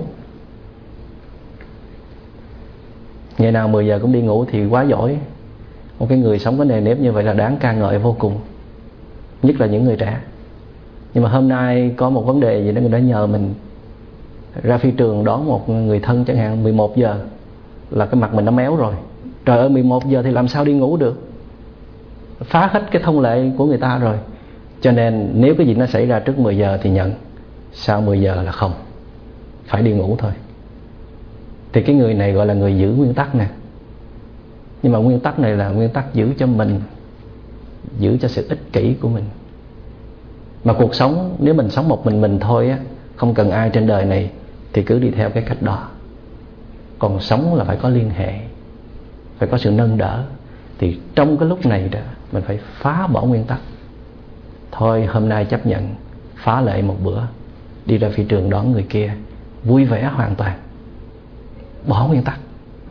ngày nào mười giờ cũng đi ngủ thì quá giỏi. Một cái người sống có nề nếp như vậy là đáng ca ngợi vô cùng, nhất là những người trẻ. Nhưng mà hôm nay có một vấn đề gì đó, người đã nhờ mình ra phi trường đón một người thân chẳng hạn, mười một giờ là cái mặt mình nó méo rồi. Trời ơi, mười một giờ thì làm sao đi ngủ được, phá hết cái thông lệ của người ta rồi. Cho nên nếu cái gì nó xảy ra trước mười giờ thì nhận, sau mười giờ là không, phải đi ngủ thôi. Thì cái người này gọi là người giữ nguyên tắc nè. Nhưng mà nguyên tắc này là nguyên tắc giữ cho mình, giữ cho sự ích kỷ của mình. Mà cuộc sống nếu mình sống một mình mình thôi á, không cần ai trên đời này, thì cứ đi theo cái cách đó. Còn sống là phải có liên hệ, phải có sự nâng đỡ. Thì trong cái lúc này đó mình phải phá bỏ nguyên tắc. Thôi hôm nay chấp nhận phá lệ một bữa, đi ra phi trường đón người kia, vui vẻ hoàn toàn. Bỏ nguyên tắc.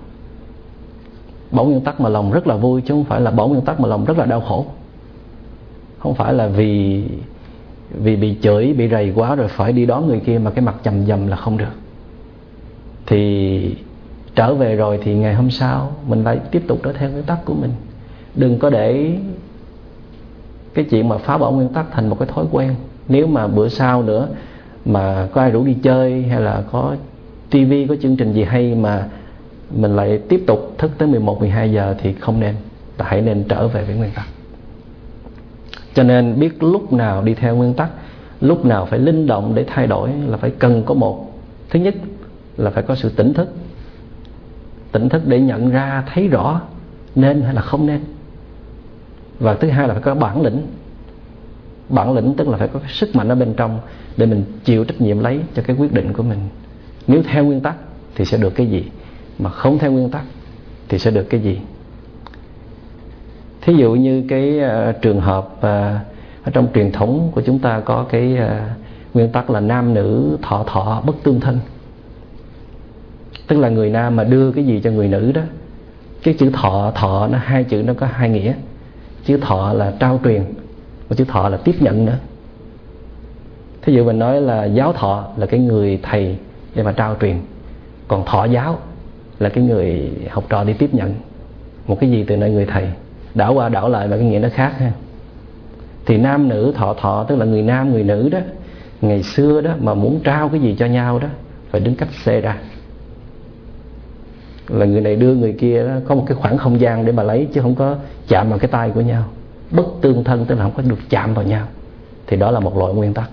Bỏ nguyên tắc mà lòng rất là vui, chứ không phải là bỏ nguyên tắc mà lòng rất là đau khổ. Không phải là vì Vì bị chửi, bị rầy quá rồi phải đi đón người kia mà cái mặt chầm chầm là không được. Thì trở về rồi thì ngày hôm sau mình lại tiếp tục đó theo nguyên tắc của mình. Đừng có để cái chuyện mà phá bỏ nguyên tắc thành một cái thói quen. Nếu mà bữa sau nữa mà có ai rủ đi chơi, hay là có tivi, có chương trình gì hay mà mình lại tiếp tục thức tới mười một, mười hai giờ thì không nên. Ta hãy nên trở về với nguyên tắc. Cho nên biết lúc nào đi theo nguyên tắc, lúc nào phải linh động để thay đổi là phải cần có một. Thứ nhất là phải có sự tỉnh thức. Tỉnh thức để nhận ra, thấy rõ nên hay là không nên. Và thứ hai là phải có bản lĩnh. Bản lĩnh tức là phải có cái sức mạnh ở bên trong để mình chịu trách nhiệm lấy cho cái quyết định của mình. Nếu theo nguyên tắc thì sẽ được cái gì, mà không theo nguyên tắc thì sẽ được cái gì. Thí dụ như cái uh, trường hợp uh, ở trong truyền thống của chúng ta có cái uh, nguyên tắc là nam nữ thọ thọ bất tương thân. Tức là người nam mà đưa cái gì cho người nữ đó, cái chữ thọ thọ nó hai chữ nó có hai nghĩa. Chữ thọ là trao truyền, và chữ thọ là tiếp nhận nữa. Thí dụ mình nói là giáo thọ là cái người thầy để mà trao truyền, còn thọ giáo là cái người học trò đi tiếp nhận một cái gì từ nơi người thầy. Đảo qua đảo lại mà cái nghĩa nó khác ha. Thì nam nữ thọ thọ tức là người nam người nữ đó, ngày xưa đó mà muốn trao cái gì cho nhau đó phải đứng cách xe ra, là người này đưa người kia đó, có một cái khoảng không gian để mà lấy, chứ không có chạm vào cái tay của nhau. Bất tương thân tức là không có được chạm vào nhau. Thì đó là một loại nguyên tắc.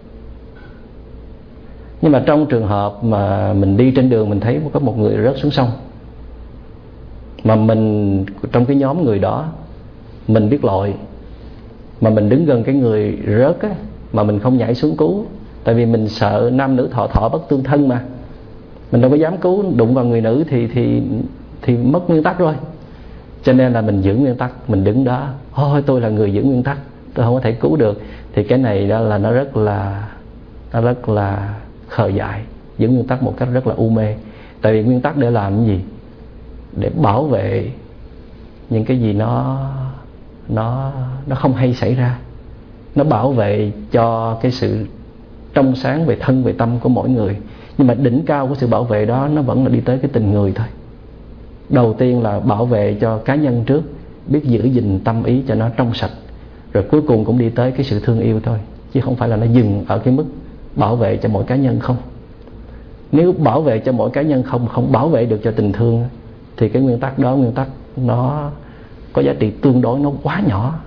Nhưng mà trong trường hợp mà mình đi trên đường, mình thấy có một người rớt xuống sông, mà mình trong cái nhóm người đó mình biết lội, mà mình đứng gần cái người rớt á, mà mình không nhảy xuống cứu, tại vì mình sợ nam nữ thọ thọ bất tương thân mà mình đâu có dám cứu. Đụng vào người nữ thì thì thì mất nguyên tắc rồi. Cho nên là mình giữ nguyên tắc, mình đứng đó, thôi tôi là người giữ nguyên tắc, tôi không có thể cứu được. Thì cái này đó là nó rất là nó rất là khờ dại. Giữ nguyên tắc một cách rất là u mê. Tại vì nguyên tắc để làm cái gì? Để bảo vệ những cái gì nó nó nó không hay xảy ra. Nó bảo vệ cho cái sự trong sáng về thân về tâm của mỗi người. Nhưng mà đỉnh cao của sự bảo vệ đó nó vẫn là đi tới cái tình người thôi. Đầu tiên là bảo vệ cho cá nhân trước, biết giữ gìn tâm ý cho nó trong sạch, rồi cuối cùng cũng đi tới cái sự thương yêu thôi. Chứ không phải là nó dừng ở cái mức bảo vệ cho mỗi cá nhân không. Nếu bảo vệ cho mỗi cá nhân không, không bảo vệ được cho tình thương, thì cái nguyên tắc đó, nguyên tắc nó có giá trị tương đối nó quá nhỏ.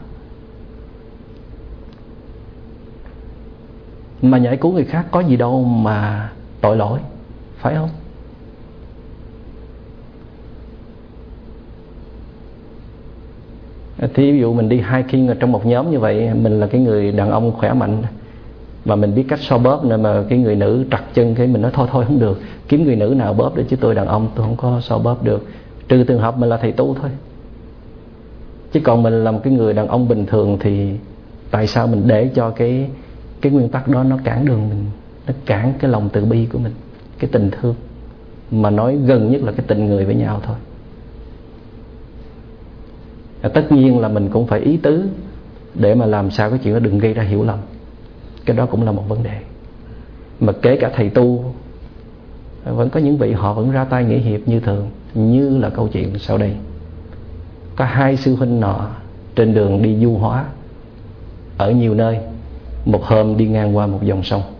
Mà nhảy cứu người khác có gì đâu mà tội lỗi, phải không? Thì ví dụ mình đi hiking ở trong một nhóm như vậy, mình là cái người đàn ông khỏe mạnh và mình biết cách so bóp, nên mà cái người nữ trật chân, cái mình nói thôi thôi không được, kiếm người nữ nào bóp để, chứ tôi đàn ông tôi không có so bóp được. Trừ trường hợp mình là thầy tu thôi. Chứ còn mình là một cái người đàn ông bình thường thì tại sao mình để cho cái cái nguyên tắc đó nó cản đường mình, nó cản cái lòng từ bi của mình, cái tình thương, mà nói gần nhất là cái tình người với nhau thôi. Tất nhiên là mình cũng phải ý tứ để mà làm sao cái chuyện đó đừng gây ra hiểu lầm. Cái đó cũng là một vấn đề. Mà kể cả thầy tu, vẫn có những vị họ vẫn ra tay nghĩa hiệp như thường. Như là câu chuyện sau đây. Có hai sư huynh nọ trên đường đi du hóa ở nhiều nơi. Một hôm đi ngang qua một dòng sông,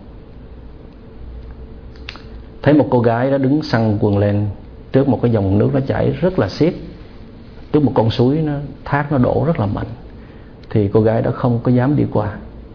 thấy một cô gái đó đứng xăng quần lên trước một cái dòng nước nó chảy rất là xiết, trước một con suối nó thác nó đổ rất là mạnh. Thì cô gái đó không có dám đi qua.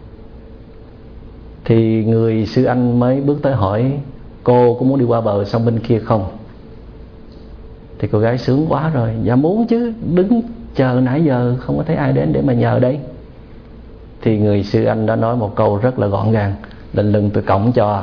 Thì người sư anh mới bước tới hỏi cô có muốn đi qua bờ sông bên kia không. Thì cô gái sướng quá rồi, dạ muốn chứ, đứng chờ nãy giờ không có thấy ai đến để mà nhờ đây. Thì người sư anh đã nói một câu rất là gọn gàng: lên lưng tôi cõng cho.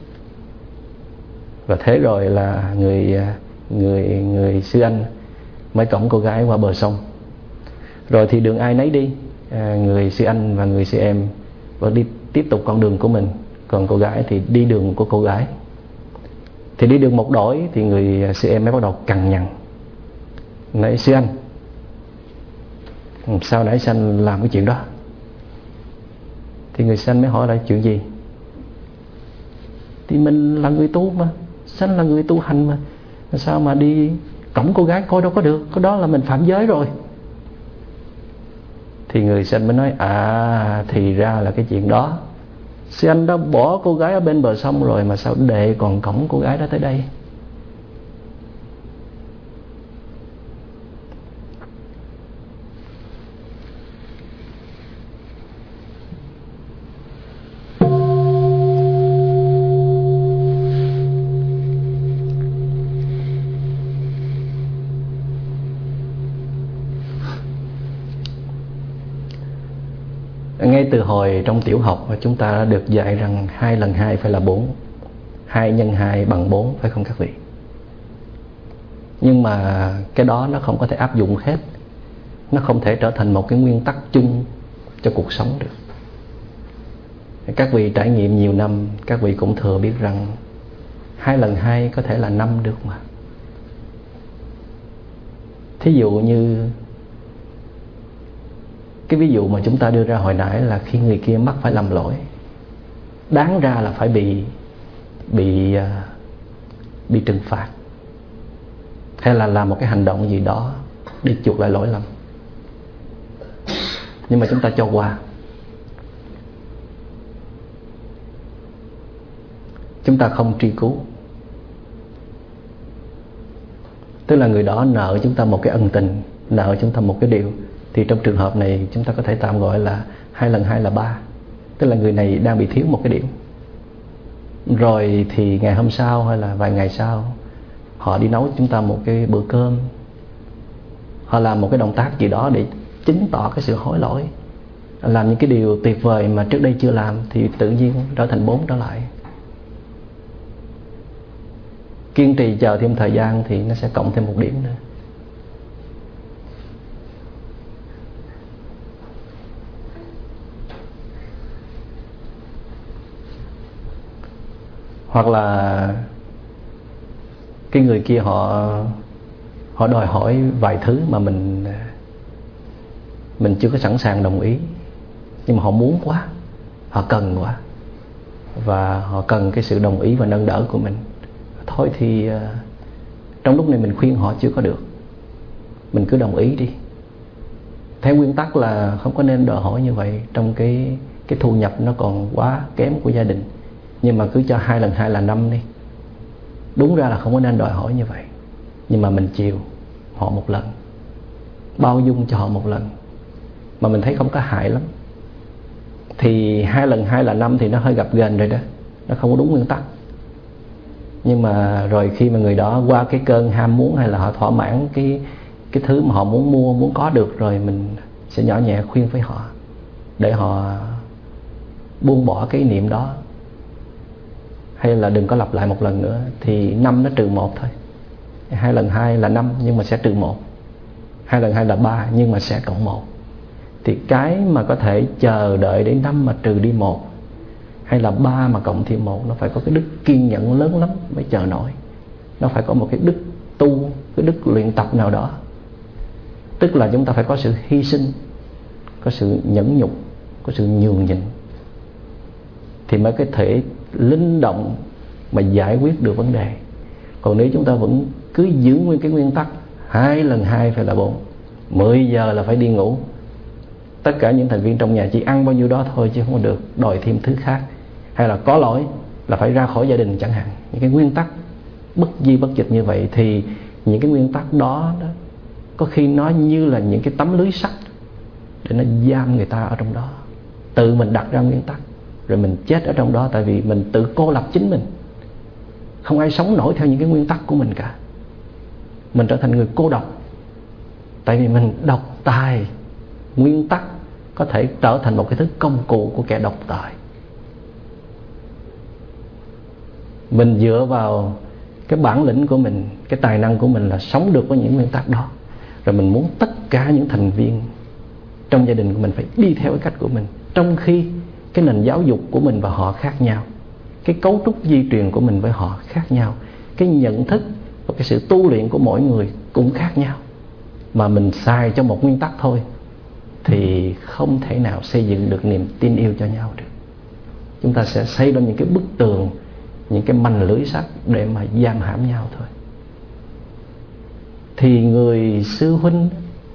Và thế rồi là người người người sư anh mới cõng cô gái qua bờ sông. Rồi thì đường ai nấy đi, à, người sư anh và người sư em vẫn đi tiếp tục con đường của mình, còn cô gái thì đi đường của cô gái. Thì đi đường một đổi thì người sư em mới bắt đầu cằn nhằn, nói: sư anh, sao nãy sư anh làm cái chuyện đó? Thì người sư anh mới hỏi lại: chuyện gì? Thì mình là người tu mà, sư anh là người tu hành mà, sao mà đi cõng cô gái coi đâu có được, cái đó là mình phạm giới rồi. Thì người sư anh mới nói: à, thì ra là cái chuyện đó. Sư anh đã bỏ cô gái ở bên bờ sông rồi mà sao đệ còn cõng cô gái đó tới đây? Ngay từ hồi trong tiểu học chúng ta đã được dạy rằng hai lần hai phải là bốn, hai nhân hai bằng bốn, phải không các vị? Nhưng mà cái đó nó không có thể áp dụng hết, nó không thể trở thành một cái nguyên tắc chung cho cuộc sống được. Các vị trải nghiệm nhiều năm, các vị cũng thừa biết rằng hai lần hai có thể là năm được mà. Thí dụ như cái ví dụ mà chúng ta đưa ra hồi nãy là khi người kia mắc phải lầm lỗi, đáng ra là phải bị bị bị trừng phạt, hay là làm một cái hành động gì đó để chuộc lại lỗi lầm, nhưng mà chúng ta cho qua. Chúng ta không truy cứu. Tức là người đó nợ chúng ta một cái ân tình, nợ chúng ta một cái điều, thì trong trường hợp này chúng ta có thể tạm gọi là hai lần hai là ba. Tức là người này đang bị thiếu một cái điểm. Rồi thì ngày hôm sau hay là vài ngày sau, họ đi nấu chúng ta một cái bữa cơm, họ làm một cái động tác gì đó để chứng tỏ cái sự hối lỗi, làm những cái điều tuyệt vời mà trước đây chưa làm, thì tự nhiên trở thành bốn trở lại. Kiên trì chờ thêm thời gian thì nó sẽ cộng thêm một điểm nữa. Hoặc là cái người kia họ họ đòi hỏi vài thứ mà mình mình chưa có sẵn sàng đồng ý, nhưng mà họ muốn quá, họ cần quá, và họ cần cái sự đồng ý và nâng đỡ của mình. Thôi thì uh, trong lúc này mình khuyên họ chưa có được, mình cứ đồng ý đi. Theo nguyên tắc là không có nên đòi hỏi như vậy trong cái cái thu nhập nó còn quá kém của gia đình, nhưng mà cứ cho hai lần hai là năm đi. Đúng ra là không có nên đòi hỏi như vậy, nhưng mà mình chiều họ một lần, bao dung cho họ một lần mà mình thấy không có hại lắm, thì hai lần hai là năm thì nó hơi gập ghềnh rồi đó, nó không có đúng nguyên tắc. Nhưng mà rồi khi mà người đó qua cái cơn ham muốn, hay là họ thỏa mãn cái cái thứ mà họ muốn mua, muốn có được, rồi mình sẽ nhỏ nhẹ khuyên với họ để họ buông bỏ cái ý niệm đó, hay là đừng có lặp lại một lần nữa. Thì năm nó trừ một thôi. Hai lần hai là năm nhưng mà sẽ trừ một, hai lần hai là ba nhưng mà sẽ cộng một. Thì cái mà có thể chờ đợi đến năm mà trừ đi một, hay là ba mà cộng thêm một, nó phải có cái đức kiên nhẫn lớn lắm mới chờ nổi. Nó phải có một cái đức tu, cái đức luyện tập nào đó. Tức là chúng ta phải có sự hy sinh, có sự nhẫn nhục, có sự nhường nhịn, thì mới có thể linh động mà giải quyết được vấn đề. Còn nếu chúng ta vẫn cứ giữ nguyên cái nguyên tắc hai lần hai phải là bốn, mười giờ là phải đi ngủ, tất cả những thành viên trong nhà chỉ ăn bao nhiêu đó thôi chứ không được đòi thêm thứ khác, hay là có lỗi là phải ra khỏi gia đình chẳng hạn. Những cái nguyên tắc bất di bất dịch như vậy, thì những cái nguyên tắc đó, đó có khi nó như là những cái tấm lưới sắt để nó giam người ta ở trong đó. Tự mình đặt ra nguyên tắc rồi mình chết ở trong đó, tại vì mình tự cô lập chính mình. Không ai sống nổi theo những cái nguyên tắc của mình cả. Mình trở thành người cô độc, tại vì mình độc tài. Nguyên tắc có thể trở thành một cái thứ công cụ của kẻ độc tài. Mình dựa vào cái bản lĩnh của mình, cái tài năng của mình là sống được với những nguyên tắc đó. rồi mình muốn tất cả những thành viên trong gia đình của mình phải đi theo cái cách của mình, trong khi cái nền giáo dục của mình và họ khác nhau, cái cấu trúc di truyền của mình với họ khác nhau, cái nhận thức và cái sự tu luyện của mỗi người cũng khác nhau, mà mình xài cho một nguyên tắc thôi thì không thể nào xây dựng được niềm tin yêu cho nhau được. Chúng ta sẽ xây lên những cái bức tường, những cái mành lưới sắt để mà giam hãm nhau thôi. Thì người sư huynh,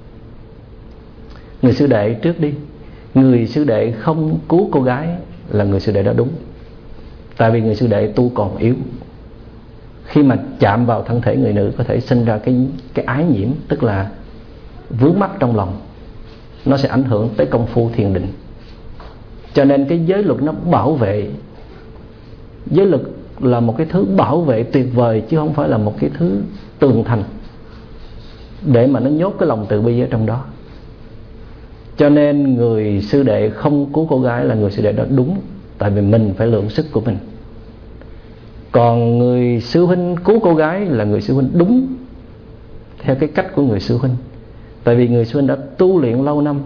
người sư đệ trước đi, người sư đệ không cứu cô gái là người sư đệ đó đúng. Tại vì người sư đệ tu còn yếu, khi mà chạm vào thân thể người nữ có thể sinh ra cái, cái ái nhiễm, tức là vướng mắc trong lòng, nó sẽ ảnh hưởng tới công phu thiền định. Cho nên cái giới luật nó bảo vệ. Giới luật là một cái thứ bảo vệ tuyệt vời, chứ không phải là một cái thứ tường thành để mà nó nhốt cái lòng từ bi ở trong đó. Cho nên người sư đệ không cứu cô gái là người sư đệ đó đúng, tại vì mình phải lượng sức của mình. Còn người sư huynh cứu cô gái là người sư huynh đúng theo cái cách của người sư huynh, tại vì người sư huynh đã tu luyện lâu năm,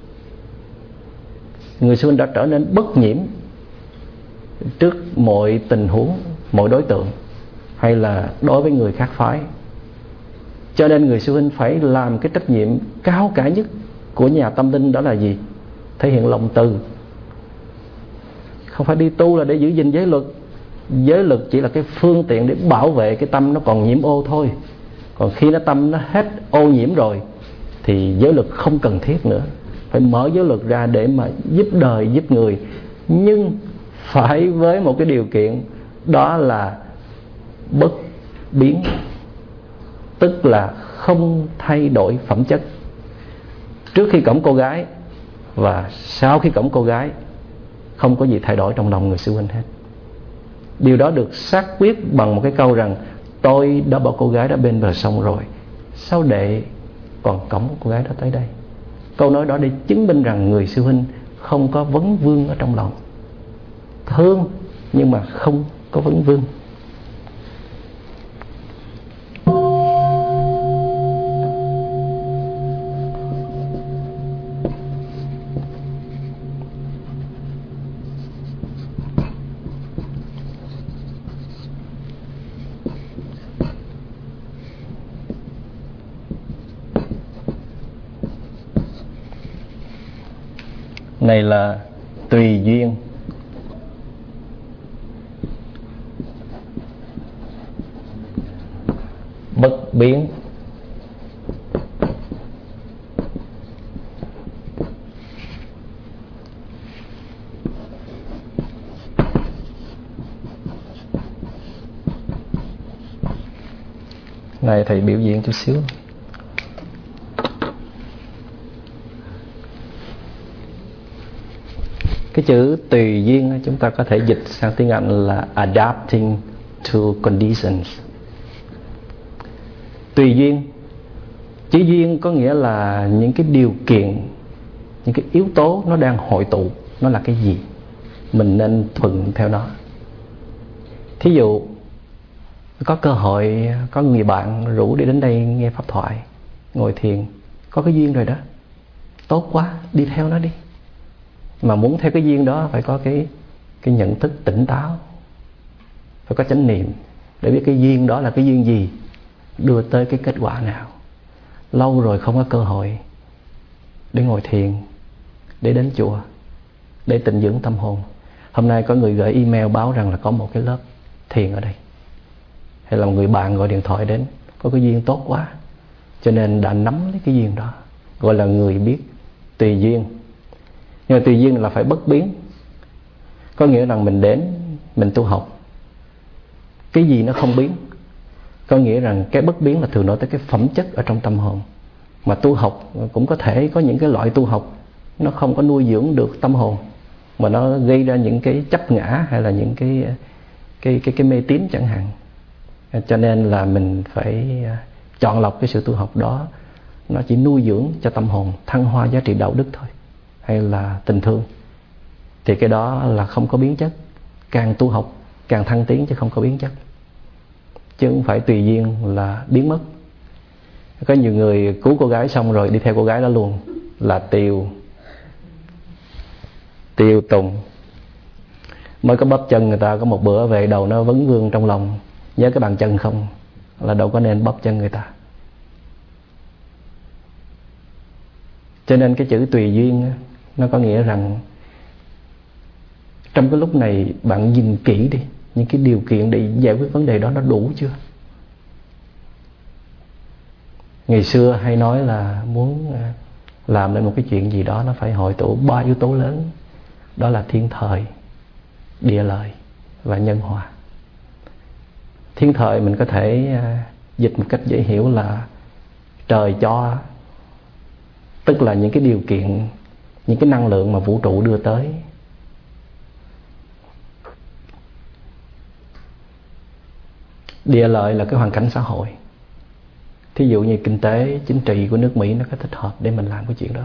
người sư huynh đã trở nên bất nhiễm trước mọi tình huống, mọi đối tượng, hay là đối với người khác phái. Cho nên người sư huynh phải làm cái trách nhiệm cao cả nhất của nhà tâm linh, đó là gì? Thể hiện lòng từ. Không phải đi tu là để giữ gìn giới luật. Giới luật chỉ là cái phương tiện để bảo vệ cái tâm nó còn nhiễm ô thôi. Còn khi nó tâm nó hết ô nhiễm rồi thì giới luật không cần thiết nữa. Phải mở giới luật ra để mà giúp đời, giúp người, nhưng phải với một cái điều kiện, đó là bất biến, tức là không thay đổi phẩm chất. Trước khi cõng cô gái và sau khi cõng cô gái không có gì thay đổi trong lòng người sư huynh hết. Điều đó được xác quyết bằng một cái câu rằng: tôi đã bỏ cô gái đó bên bờ sông rồi, sao đệ còn cõng cô gái đó tới đây? Câu nói đó để chứng minh rằng người sư huynh không có vấn vương ở trong lòng. Thương nhưng mà không có vấn vương. Này là tùy duyên. Bất biến. Này thầy biểu diễn chút xíu. Cái chữ tùy duyên chúng ta có thể dịch sang tiếng Anh là adapting to conditions. Tùy duyên, chữ duyên có nghĩa là những cái điều kiện, những cái yếu tố nó đang hội tụ, nó là cái gì, mình nên thuận theo nó. Thí dụ có cơ hội, có người bạn rủ đi đến đây nghe pháp thoại, ngồi thiền, có cái duyên rồi đó, tốt quá, đi theo nó đi. Mà muốn theo cái duyên đó phải có cái, cái nhận thức tỉnh táo, phải có chánh niệm để biết cái duyên đó là cái duyên gì, đưa tới cái kết quả nào. Lâu rồi không có cơ hội để ngồi thiền, để đến chùa, để tịnh dưỡng tâm hồn. Hôm nay có người gửi email báo rằng là có một cái lớp thiền ở đây, hay là một người bạn gọi điện thoại đến, có cái duyên tốt quá, cho nên đã nắm lấy cái duyên đó, gọi là người biết tùy duyên. Nhưng mà tùy duyên là phải bất biến, có nghĩa rằng mình đến, mình tu học, cái gì nó không biến. Có nghĩa rằng cái bất biến là thường nói tới cái phẩm chất ở trong tâm hồn. Mà tu học cũng có thể có những cái loại tu học nó không có nuôi dưỡng được tâm hồn, mà nó gây ra những cái chấp ngã hay là những cái cái cái, cái mê tín chẳng hạn. Cho nên là mình phải chọn lọc cái sự tu học đó, nó chỉ nuôi dưỡng cho tâm hồn, thăng hoa giá trị đạo đức thôi, hay là tình thương, thì cái đó là không có biến chất. Càng tu học càng thăng tiến chứ không có biến chất, chứ không phải tùy duyên là biến mất. Có nhiều người cứu cô gái xong rồi đi theo cô gái đó luôn, là Tiêu Tiêu Tùng. Mới có bóp chân người ta, có một bữa về đầu nó vấn vương trong lòng, nhớ cái bàn chân không, là đâu có nên bóp chân người ta. Cho nên cái chữ tùy duyên nó có nghĩa rằng trong cái lúc này bạn nhìn kỹ đi, những cái điều kiện để giải quyết vấn đề đó nó đủ chưa. Ngày xưa hay nói là muốn làm nên một cái chuyện gì đó nó phải hội tụ ba yếu tố lớn, đó là thiên thời, địa lợi và nhân hòa. Thiên thời mình có thể dịch một cách dễ hiểu là trời cho, tức là những cái điều kiện, những cái năng lượng mà vũ trụ đưa tới. Địa lợi là cái hoàn cảnh xã hội. Thí dụ như kinh tế, chính trị của nước Mỹ nó có thích hợp để mình làm cái chuyện đó.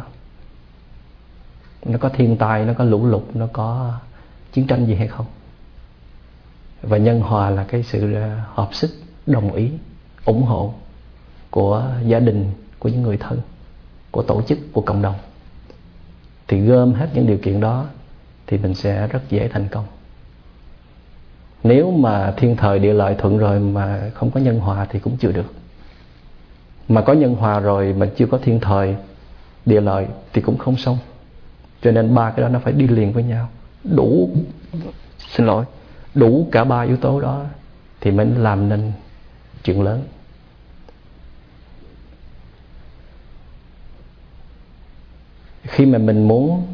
Nó có thiên tai, nó có lũ lụt, nó có chiến tranh gì hay không. Và nhân hòa là cái sự hợp sức, đồng ý, ủng hộ của gia đình, của những người thân, của tổ chức, của cộng đồng. Thì gom hết những điều kiện đó thì mình sẽ rất dễ thành công. Nếu mà thiên thời địa lợi thuận rồi mà không có nhân hòa thì cũng chưa được. Mà có nhân hòa rồi mà chưa có thiên thời địa lợi thì cũng không xong. Cho nên ba cái đó nó phải đi liền với nhau. Đủ, xin lỗi, đủ cả ba yếu tố đó thì mới làm nên chuyện lớn. Khi mà mình muốn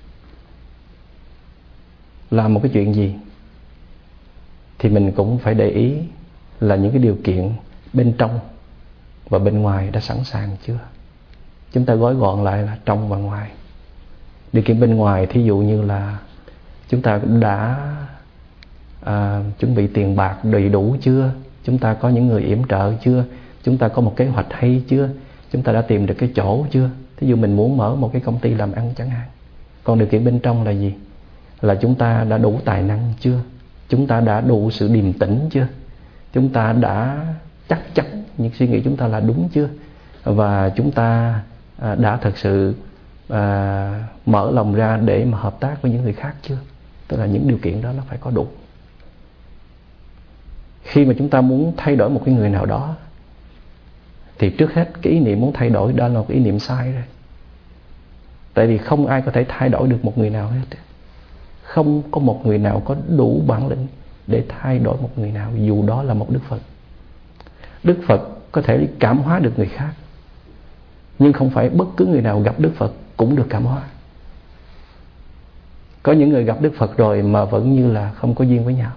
làm một cái chuyện gì thì mình cũng phải để ý là những cái điều kiện bên trong và bên ngoài đã sẵn sàng chưa. Chúng ta gói gọn lại là trong và ngoài. Điều kiện bên ngoài thí dụ như là chúng ta đã à, chuẩn bị tiền bạc đầy đủ chưa, chúng ta có những người yểm trợ chưa, chúng ta có một kế hoạch hay chưa, chúng ta đã tìm được cái chỗ chưa. Thí dụ mình muốn mở một cái công ty làm ăn chẳng hạn. Còn điều kiện bên trong là gì? Là chúng ta đã đủ tài năng chưa, chúng ta đã đủ sự điềm tĩnh chưa, chúng ta đã chắc chắn những suy nghĩ chúng ta là đúng chưa, và chúng ta à, đã thực sự à, mở lòng ra để mà hợp tác với những người khác chưa. Tức là những điều kiện đó nó phải có đủ. Khi mà chúng ta muốn thay đổi một cái người nào đó thì trước hết cái ý niệm muốn thay đổi đó là một ý niệm sai rồi. Tại vì không ai có thể thay đổi được một người nào hết. Không có một người nào có đủ bản lĩnh để thay đổi một người nào, dù đó là một Đức Phật. Đức Phật có thể cảm hóa được người khác, nhưng không phải bất cứ người nào gặp Đức Phật cũng được cảm hóa. Có những người gặp Đức Phật rồi mà vẫn như là không có duyên với nhau,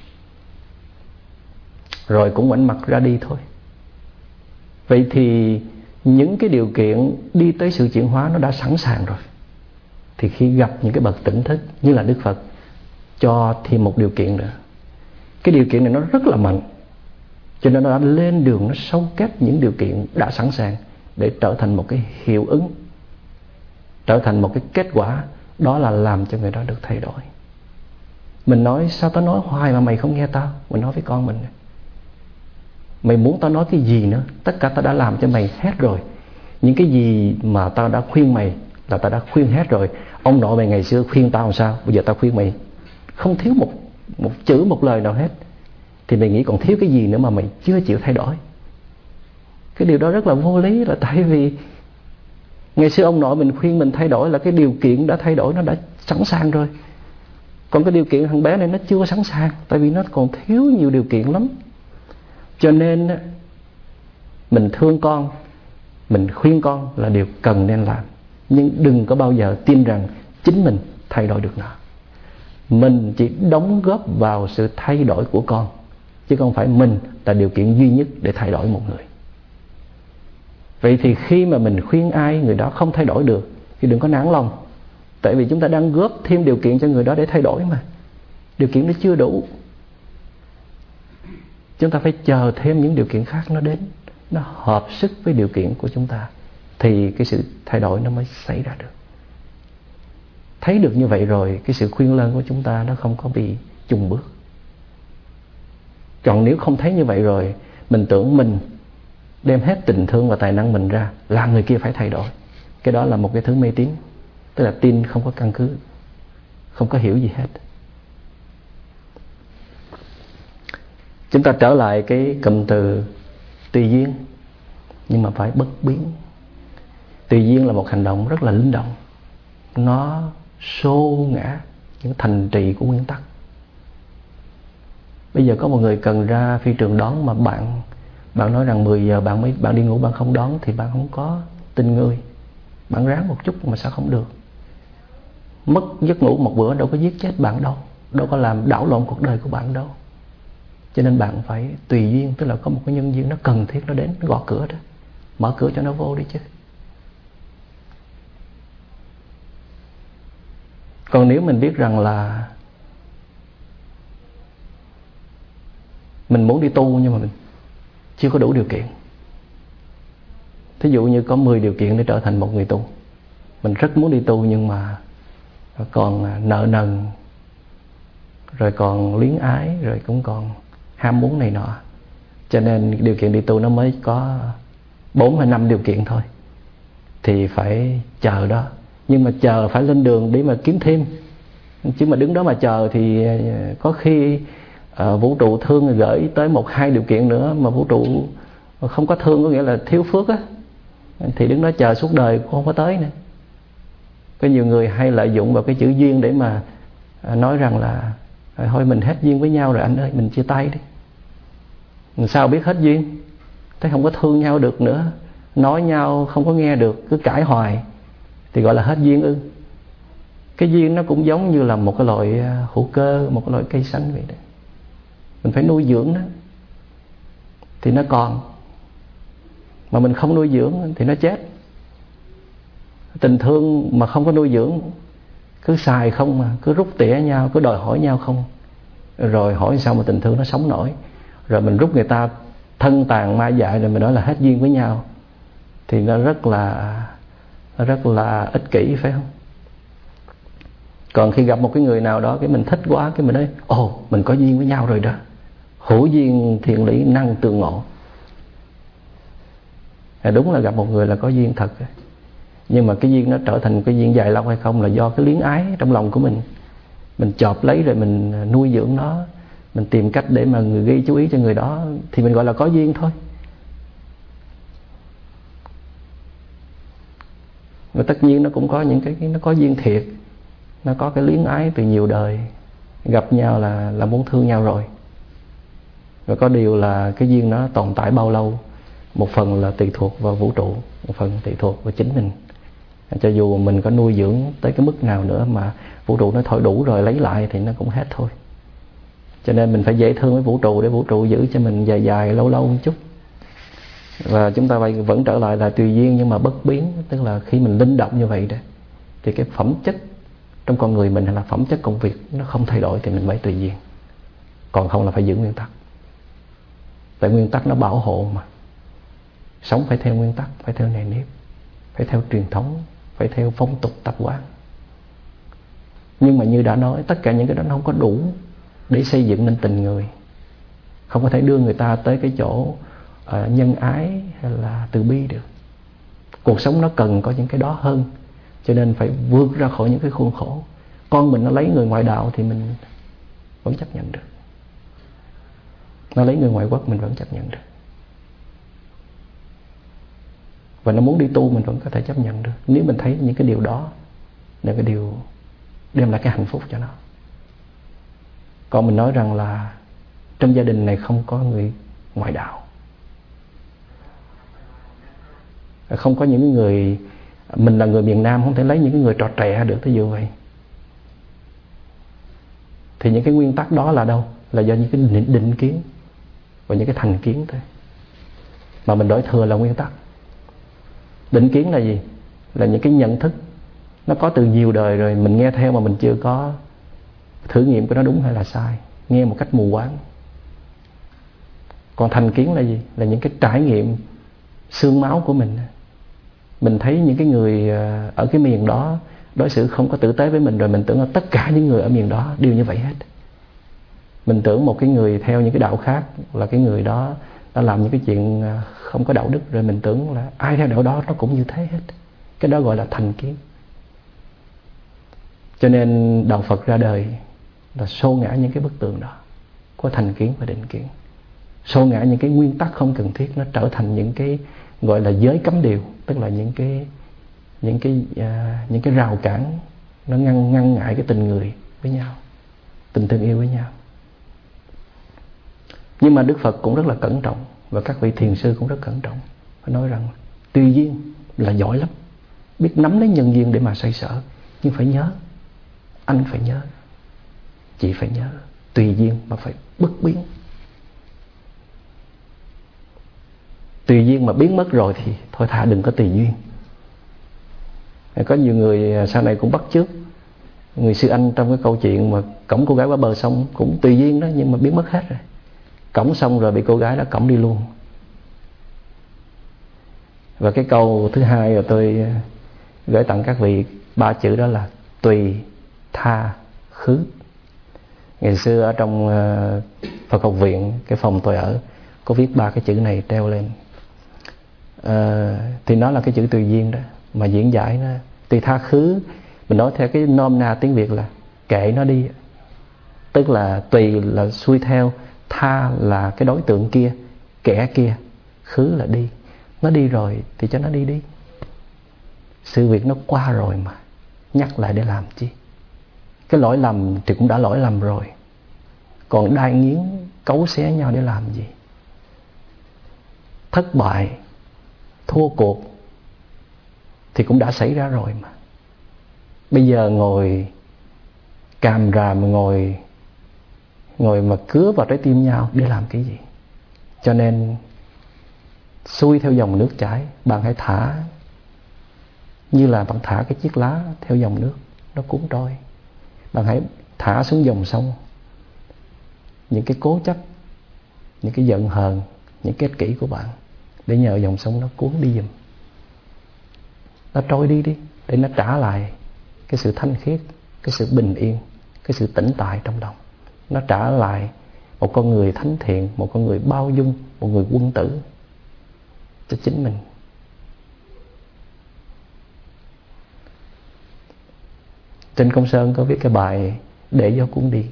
rồi cũng ngoảnh mặt ra đi thôi. Vậy thì những cái điều kiện đi tới sự chuyển hóa nó đã sẵn sàng rồi. Thì khi gặp những cái bậc tỉnh thức như là Đức Phật cho thêm một điều kiện nữa. Cái điều kiện này nó rất là mạnh, cho nên nó đã lên đường, nó sâu kết những điều kiện đã sẵn sàng để trở thành một cái hiệu ứng, trở thành một cái kết quả. Đó là làm cho người đó được thay đổi. Mình nói sao tao nói hoài mà mày không nghe tao. Mình nói với con mình, mày muốn tao nói cái gì nữa, tất cả tao đã làm cho mày hết rồi. Những cái gì mà tao đã khuyên mày là tao đã khuyên hết rồi. Ông nội mày ngày xưa khuyên tao làm sao, bây giờ tao khuyên mày không thiếu một, một chữ một lời nào hết. Thì mày nghĩ còn thiếu cái gì nữa mà mày chưa chịu thay đổi. Cái điều đó rất là vô lý, là tại vì ngày xưa ông nội mình khuyên mình thay đổi là cái điều kiện đã thay đổi, nó đã sẵn sàng rồi. Còn cái điều kiện thằng bé này nó chưa sẵn sàng, tại vì nó còn thiếu nhiều điều kiện lắm. Cho nên mình thương con, mình khuyên con là điều cần nên làm. Nhưng đừng có bao giờ tin rằng chính mình thay đổi được nó. Mình chỉ đóng góp vào sự thay đổi của con, chứ không phải mình là điều kiện duy nhất để thay đổi một người. Vậy thì khi mà mình khuyên ai người đó không thay đổi được thì đừng có nản lòng. Tại vì chúng ta đang góp thêm điều kiện cho người đó để thay đổi mà. Điều kiện đó chưa đủ. Chúng ta phải chờ thêm những điều kiện khác nó đến, nó hợp sức với điều kiện của chúng ta, thì cái sự thay đổi nó mới xảy ra được. Thấy được như vậy rồi, cái sự khuyên lơn của chúng ta nó không có bị chùng bước. Còn nếu không thấy như vậy rồi, mình tưởng mình đem hết tình thương và tài năng mình ra làm người kia phải thay đổi. Cái đó là một cái thứ mê tín, tức là tin không có căn cứ, không có hiểu gì hết. Chúng ta trở lại cái cụm từ tùy duyên, nhưng mà phải bất biến. Tùy duyên là một hành động rất là linh động, nó xô ngã những thành trì của nguyên tắc. Bây giờ có một người cần ra phi trường đón, mà bạn bạn nói rằng mười giờ bạn mới bạn đi ngủ, bạn không đón thì bạn không có tin người. Bạn ráng một chút mà sao không được. Mất giấc ngủ một bữa đâu có giết chết bạn đâu, đâu có làm đảo lộn cuộc đời của bạn đâu. Cho nên bạn phải tùy duyên, tức là có một cái nhân duyên nó cần thiết, nó đến, nó gõ cửa đó, mở cửa cho nó vô đi chứ. Còn nếu mình biết rằng là mình muốn đi tu nhưng mà mình chưa có đủ điều kiện, thí dụ như có mười điều kiện để trở thành một người tu, mình rất muốn đi tu nhưng mà còn nợ nần, rồi còn luyến ái, rồi cũng còn ham muốn này nọ, cho nên điều kiện đi tu nó mới có bốn hay năm điều kiện thôi. Thì phải chờ đó, nhưng mà chờ phải lên đường để mà kiếm thêm. Chứ mà đứng đó mà chờ thì có khi uh, vũ trụ thương gửi tới một hai điều kiện nữa, mà vũ trụ không có thương, có nghĩa là thiếu phước á, thì đứng đó chờ suốt đời cũng không có tới nữa. Có nhiều người hay lợi dụng vào cái chữ duyên để mà nói rằng là thôi mình hết duyên với nhau rồi anh ơi, mình chia tay đi. Mình sao biết hết duyên? Thấy không có thương nhau được nữa, nói nhau không có nghe được, cứ cãi hoài, thì gọi là hết duyên ư? Cái duyên nó cũng giống như là một cái loại hữu cơ, một cái loại cây xanh vậy đấy. Mình phải nuôi dưỡng nó thì nó còn, mà mình không nuôi dưỡng thì nó chết. Tình thương mà không có nuôi dưỡng, cứ xài không mà, cứ rút tỉa nhau, cứ đòi hỏi nhau không, rồi hỏi sao mà tình thương nó sống nổi. Rồi mình rút người ta thân tàn ma dại rồi mình nói là hết duyên với nhau, thì nó rất là nó rất là ích kỷ, phải không? Còn khi gặp một cái người nào đó cái mình thích quá, cái mình nói ồ mình có duyên với nhau rồi đó, hữu duyên thiện lý năng tương ngộ. À, đúng là gặp một người là có duyên thật, nhưng mà cái duyên nó trở thành cái duyên dài lâu hay không là do cái luyến ái trong lòng của mình. Mình chộp lấy rồi mình nuôi dưỡng nó, mình tìm cách để mà người gây chú ý cho người đó, thì mình gọi là có duyên thôi. Và tất nhiên nó cũng có những cái, nó có duyên thiệt, nó có cái luyến ái từ nhiều đời, gặp nhau là là muốn thương nhau rồi. Và có điều là cái duyên nó tồn tại bao lâu, một phần là tùy thuộc vào vũ trụ, một phần tùy thuộc vào chính mình. Cho dù mình có nuôi dưỡng tới cái mức nào nữa mà vũ trụ nó thôi đủ rồi, lấy lại thì nó cũng hết thôi. Cho nên mình phải dễ thương với vũ trụ để vũ trụ giữ cho mình dài dài lâu lâu một chút. Và chúng ta vẫn trở lại là tùy duyên nhưng mà bất biến, tức là khi mình linh động như vậy đó, thì cái phẩm chất trong con người mình hay là phẩm chất công việc nó không thay đổi thì mình mới tùy duyên. Còn không là phải giữ nguyên tắc. Tại nguyên tắc nó bảo hộ mà. Sống phải theo nguyên tắc, phải theo nề nếp, phải theo truyền thống, phải theo phong tục tập quán. Nhưng mà như đã nói, tất cả những cái đó nó không có đủ để xây dựng nên tình người, không có thể đưa người ta tới cái chỗ uh, nhân ái hay là từ bi được. Cuộc sống nó cần có những cái đó hơn, cho nên phải vượt ra khỏi những cái khuôn khổ. Con mình nó lấy người ngoại đạo thì mình vẫn chấp nhận được, nó lấy người ngoại quốc mình vẫn chấp nhận được, và nó muốn đi tu mình vẫn có thể chấp nhận được, nếu mình thấy những cái điều đó là cái điều đem lại cái hạnh phúc cho nó. Còn mình nói rằng là trong gia đình này không có người ngoại đạo, không có những người, mình là người miền Nam không thể lấy những người trò trẻ được, ví dụ vậy. Thì những cái nguyên tắc đó là đâu? Là do những cái định, định kiến và những cái thành kiến thôi, mà mình đổi thừa là nguyên tắc. Định kiến là gì? Là những cái nhận thức nó có từ nhiều đời rồi, mình nghe theo mà mình chưa có thử nghiệm của nó đúng hay là sai, nghe một cách mù quáng. Còn thành kiến là gì? Là những cái trải nghiệm xương máu của mình. Mình thấy những cái người ở cái miền đó đối xử không có tử tế với mình, rồi mình tưởng là tất cả những người ở miền đó đều như vậy hết. Mình tưởng một cái người theo những cái đạo khác là cái người đó đã làm những cái chuyện không có đạo đức, rồi mình tưởng là ai theo đạo đó nó cũng như thế hết. Cái đó gọi là thành kiến. Cho nên đạo Phật ra đời là xô ngã những cái bức tường đó có thành kiến và định kiến, xô ngã những cái nguyên tắc không cần thiết, nó trở thành những cái gọi là giới cấm điều, tức là những cái những cái uh, những cái rào cản, nó ngăn ngăn ngại cái tình người với nhau, tình thương yêu với nhau. Nhưng mà Đức Phật cũng rất là cẩn trọng, và các vị thiền sư cũng rất cẩn trọng. Phải nói rằng tùy duyên là giỏi lắm, biết nắm lấy nhân duyên để mà xoay sở. Nhưng phải nhớ, anh phải nhớ, chị phải nhớ, tùy duyên mà phải bất biến. Tùy duyên mà biến mất rồi thì thôi thà đừng có tùy duyên. Có nhiều người sau này cũng bắt chước người sư Anh trong cái câu chuyện mà cõng cô gái qua bờ sông, cũng tùy duyên đó, nhưng mà biến mất hết rồi. Cõng xong rồi bị cô gái đó cõng đi luôn. Và cái câu thứ hai là tôi gửi tặng các vị, ba chữ đó là tùy, tha, khứ. Ngày xưa ở trong Phật học viện, cái phòng tôi ở, có viết ba cái chữ này treo lên. À, thì nó là cái chữ tùy duyên đó, mà diễn giải nó tùy, tha, khứ. Mình nói theo cái nôm na tiếng Việt là kệ nó đi. Tức là tùy là xuôi theo, tha là cái đối tượng kia, kẻ kia, khứ là đi. Nó đi rồi thì cho nó đi đi. Sự việc nó qua rồi mà nhắc lại để làm chi? Cái lỗi lầm thì cũng đã lỗi lầm rồi, còn đai nghiến cấu xé nhau để làm gì? Thất bại, thua cuộc thì cũng đã xảy ra rồi mà. Bây giờ ngồi càm ràm, ngồi ngồi mà cứa vào trái tim nhau để làm cái gì? Cho nên xuôi theo dòng nước chảy, bạn hãy thả, như là bạn thả cái chiếc lá theo dòng nước, nó cuốn trôi. Bạn hãy thả xuống dòng sông những cái cố chấp, những cái giận hờn, những cái ích kỷ của bạn, để nhờ dòng sông nó cuốn đi giùm. Nó trôi đi đi, để nó trả lại cái sự thanh khiết, cái sự bình yên, cái sự tĩnh tại trong lòng. Nó trả lại một con người thánh thiện, một con người bao dung, một người quân tử cho chính mình. Trên Công Sơn có viết cái bài Để Gió Cuốn Đi.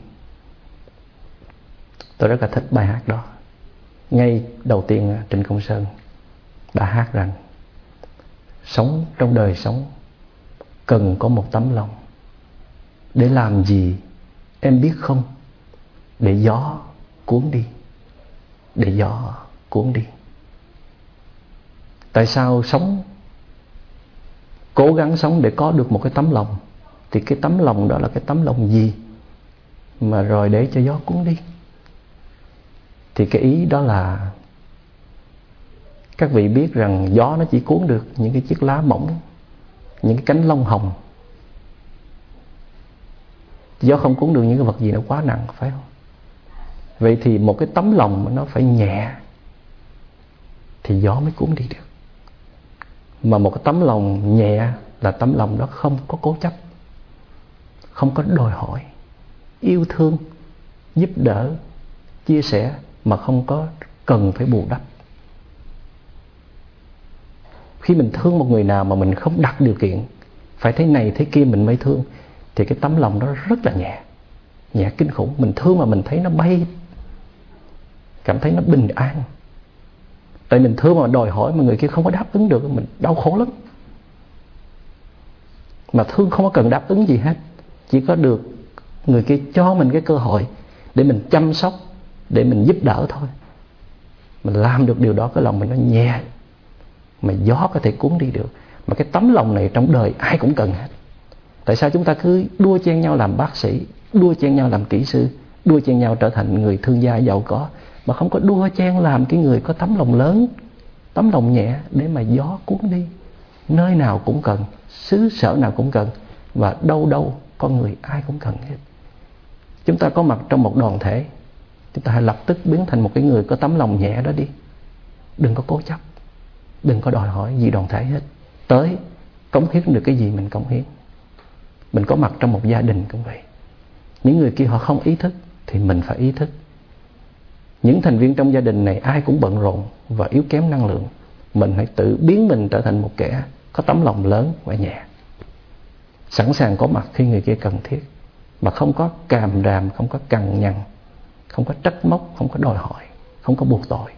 Tôi rất là thích bài hát đó. Ngay đầu tiên Trịnh Công Sơn đã hát rằng sống trong đời sống cần có một tấm lòng. Để làm gì em biết không? Để gió cuốn đi. Để gió cuốn đi. Tại sao sống, cố gắng sống để có được một cái tấm lòng? Thì cái tấm lòng đó là cái tấm lòng gì mà rồi để cho gió cuốn đi? Thì cái ý đó là các vị biết rằng gió nó chỉ cuốn được những cái chiếc lá mỏng, những cái cánh lông hồng. Gió không cuốn được những cái vật gì nó quá nặng, phải không? Vậy thì một cái tấm lòng mà nó phải nhẹ thì gió mới cuốn đi được. Mà một cái tấm lòng nhẹ là tấm lòng đó không có cố chấp, không có đòi hỏi, yêu thương, giúp đỡ, chia sẻ, mà không có cần phải bù đắp. Khi mình thương một người nào mà mình không đặt điều kiện phải thế này thế kia mình mới thương, thì cái tấm lòng đó rất là nhẹ, nhẹ kinh khủng. Mình thương mà mình thấy nó bay, cảm thấy nó bình an. Tại mình thương mà đòi hỏi mà người kia không có đáp ứng được, mình đau khổ lắm. Mà thương không có cần đáp ứng gì hết, chỉ có được người kia cho mình cái cơ hội để mình chăm sóc, để mình giúp đỡ thôi. Mình làm được điều đó, cái lòng mình nó nhẹ, mà gió có thể cuốn đi được. Mà cái tấm lòng này trong đời ai cũng cần hết. Tại sao chúng ta cứ đua chen nhau làm bác sĩ, đua chen nhau làm kỹ sư, đua chen nhau trở thành người thương gia giàu có, mà không có đua chen làm cái người có tấm lòng lớn, tấm lòng nhẹ để mà gió cuốn đi? Nơi nào cũng cần, xứ sở nào cũng cần, và đâu đâu con người ai cũng cần hết. Chúng ta có mặt trong một đoàn thể, chúng ta hãy lập tức biến thành một cái người có tấm lòng nhẹ đó đi. Đừng có cố chấp, đừng có đòi hỏi gì đoàn thể hết. Tới cống hiến được cái gì mình cống hiến. Mình có mặt trong một gia đình cũng vậy. Những người kia họ không ý thức thì mình phải ý thức. Những thành viên trong gia đình này ai cũng bận rộn và yếu kém năng lượng. Mình hãy tự biến mình trở thành một kẻ có tấm lòng lớn và nhẹ, sẵn sàng có mặt khi người kia cần thiết, mà không có càm ràm, không có cằn nhằn, không có trách móc, không có đòi hỏi, không có buộc tội.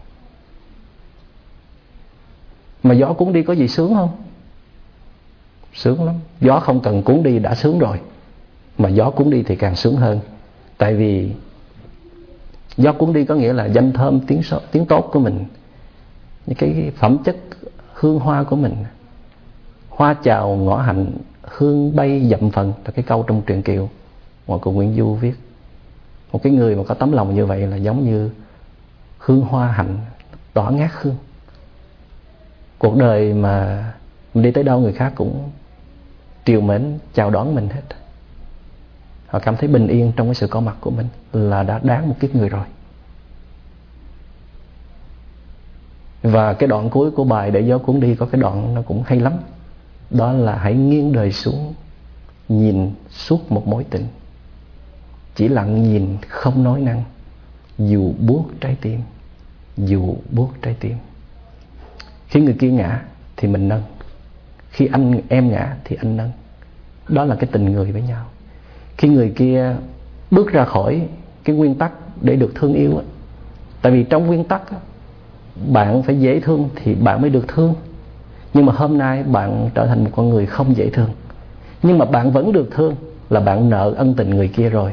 Mà gió cuốn đi có gì sướng không? Sướng lắm. Gió không cần cuốn đi đã sướng rồi, mà gió cuốn đi thì càng sướng hơn. Tại vì gió cuốn đi có nghĩa là danh thơm, tiếng, so, tiếng tốt của mình, những cái phẩm chất hương hoa của mình. Hoa chào ngõ hạnh, hương bay dậm phần, là cái câu trong truyện Kiều mà cô Nguyễn Du viết. Một cái người mà có tấm lòng như vậy là giống như hương hoa hạnh tỏa ngát hương. Cuộc đời mà mình đi tới đâu người khác cũng triều mến chào đón mình hết. Họ cảm thấy bình yên trong cái sự có mặt của mình là đã đáng một kiếp người rồi. Và cái đoạn cuối của bài Để Gió Cuốn Đi có cái đoạn nó cũng hay lắm. Đó là hãy nghiêng đời xuống, nhìn suốt một mối tình, chỉ lặng nhìn không nói năng, dù buốt trái tim, dù buốt trái tim. Khi người kia ngã thì mình nâng, khi anh em ngã thì anh nâng. Đó là cái tình người với nhau. Khi người kia bước ra khỏi cái nguyên tắc để được thương yêu, tại vì trong nguyên tắc bạn phải dễ thương thì bạn mới được thương. Nhưng mà hôm nay bạn trở thành một con người không dễ thương, nhưng mà bạn vẫn được thương, là bạn nợ ân tình người kia rồi.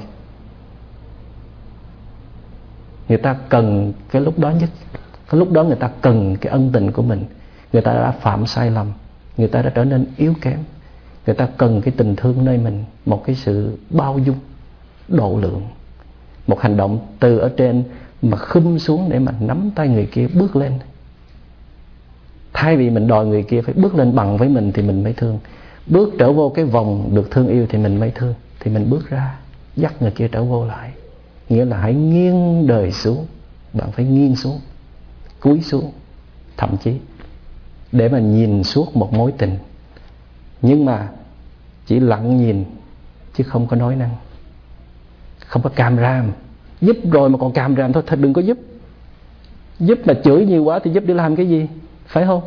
Người ta cần cái lúc đó nhất, cái lúc đó người ta cần cái ân tình của mình. Người ta đã phạm sai lầm, người ta đã trở nên yếu kém, người ta cần cái tình thương nơi mình, một cái sự bao dung, độ lượng, một hành động từ ở trên mà khum xuống để mà nắm tay người kia bước lên. Thay vì mình đòi người kia phải bước lên bằng với mình thì mình mới thương. Bước trở vô cái vòng được thương yêu thì mình mới thương. Thì mình bước ra, dắt người kia trở vô lại. Nghĩa là hãy nghiêng đời xuống. Bạn phải nghiêng xuống, cúi xuống, thậm chí để mà nhìn suốt một mối tình. Nhưng mà chỉ lặng nhìn, chứ không có nói năng, không có càm ràm. Giúp rồi mà còn càm ràm thôi, thật đừng có giúp. Giúp mà chửi nhiều quá thì giúp để làm cái gì, phải không?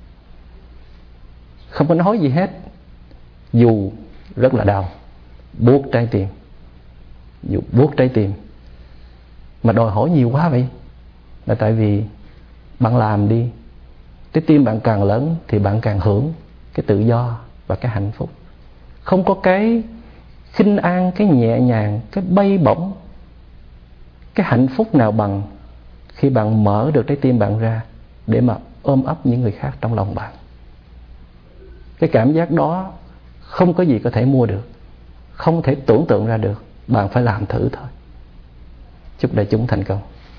Không có nói gì hết, dù rất là đau, buốt trái tim, dù buốt trái tim mà đòi hỏi nhiều quá vậy. Là tại vì bạn làm đi, trái tim bạn càng lớn thì bạn càng hưởng cái tự do và cái hạnh phúc. Không có cái khinh an, cái nhẹ nhàng, cái bay bổng, cái hạnh phúc nào bằng khi bạn mở được trái tim bạn ra để mà ôm ấp những người khác trong lòng bạn. Cái cảm giác đó không có gì có thể mua được, không thể tưởng tượng ra được. Bạn phải làm thử thôi. Chúc đại chúng thành công.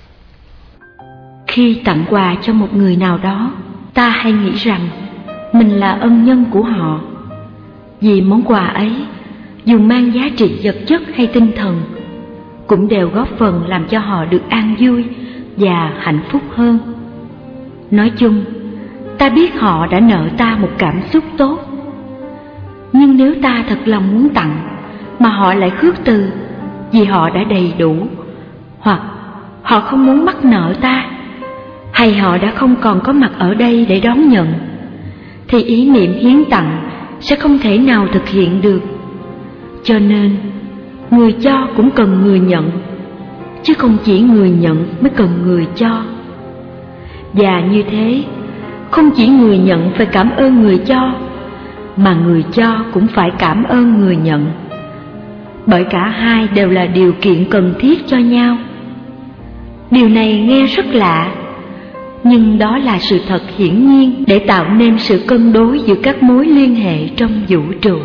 Khi tặng quà cho một người nào đó, ta hay nghĩ rằng mình là ân nhân của họ. Vì món quà ấy, dù mang giá trị vật chất hay tinh thần, cũng đều góp phần làm cho họ được an vui và hạnh phúc hơn. Nói chung, ta biết họ đã nợ ta một cảm xúc tốt. Nhưng nếu ta thật lòng muốn tặng mà họ lại khước từ vì họ đã đầy đủ, hoặc họ không muốn mắc nợ ta, hay họ đã không còn có mặt ở đây để đón nhận, thì ý niệm hiến tặng sẽ không thể nào thực hiện được. Cho nên người cho cũng cần người nhận, chứ không chỉ người nhận mới cần người cho. Và như thế, không chỉ người nhận phải cảm ơn người cho, mà người cho cũng phải cảm ơn người nhận. Bởi cả hai đều là điều kiện cần thiết cho nhau. Điều này nghe rất lạ, nhưng đó là sự thật hiển nhiên để tạo nên sự cân đối giữa các mối liên hệ trong vũ trụ.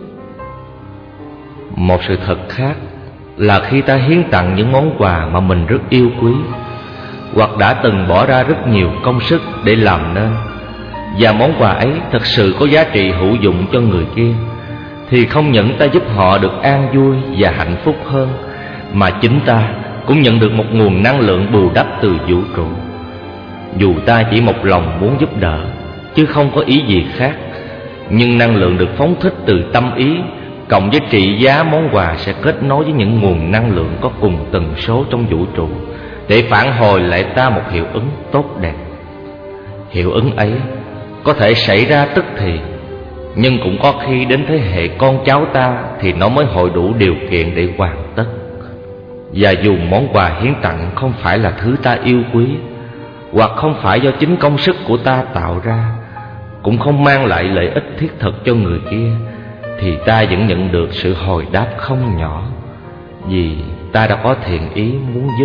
Một sự thật khác là khi ta hiến tặng những món quà mà mình rất yêu quý, hoặc đã từng bỏ ra rất nhiều công sức để làm nên, và món quà ấy thật sự có giá trị hữu dụng cho người kia, thì không những ta giúp họ được an vui và hạnh phúc hơn, mà chính ta cũng nhận được một nguồn năng lượng bù đắp từ vũ trụ. Dù ta chỉ một lòng muốn giúp đỡ, chứ không có ý gì khác, nhưng năng lượng được phóng thích từ tâm ý cộng với trị giá món quà sẽ kết nối với những nguồn năng lượng có cùng tần số trong vũ trụ, để phản hồi lại ta một hiệu ứng tốt đẹp. Hiệu ứng ấy có thể xảy ra tức thì, nhưng cũng có khi đến thế hệ con cháu ta thì nó mới hội đủ điều kiện để hoàn tất. Và dù món quà hiến tặng không phải là thứ ta yêu quý, hoặc không phải do chính công sức của ta tạo ra, cũng không mang lại lợi ích thiết thực cho người kia, thì ta vẫn nhận được sự hồi đáp không nhỏ, vì ta đã có thiện ý muốn giúp.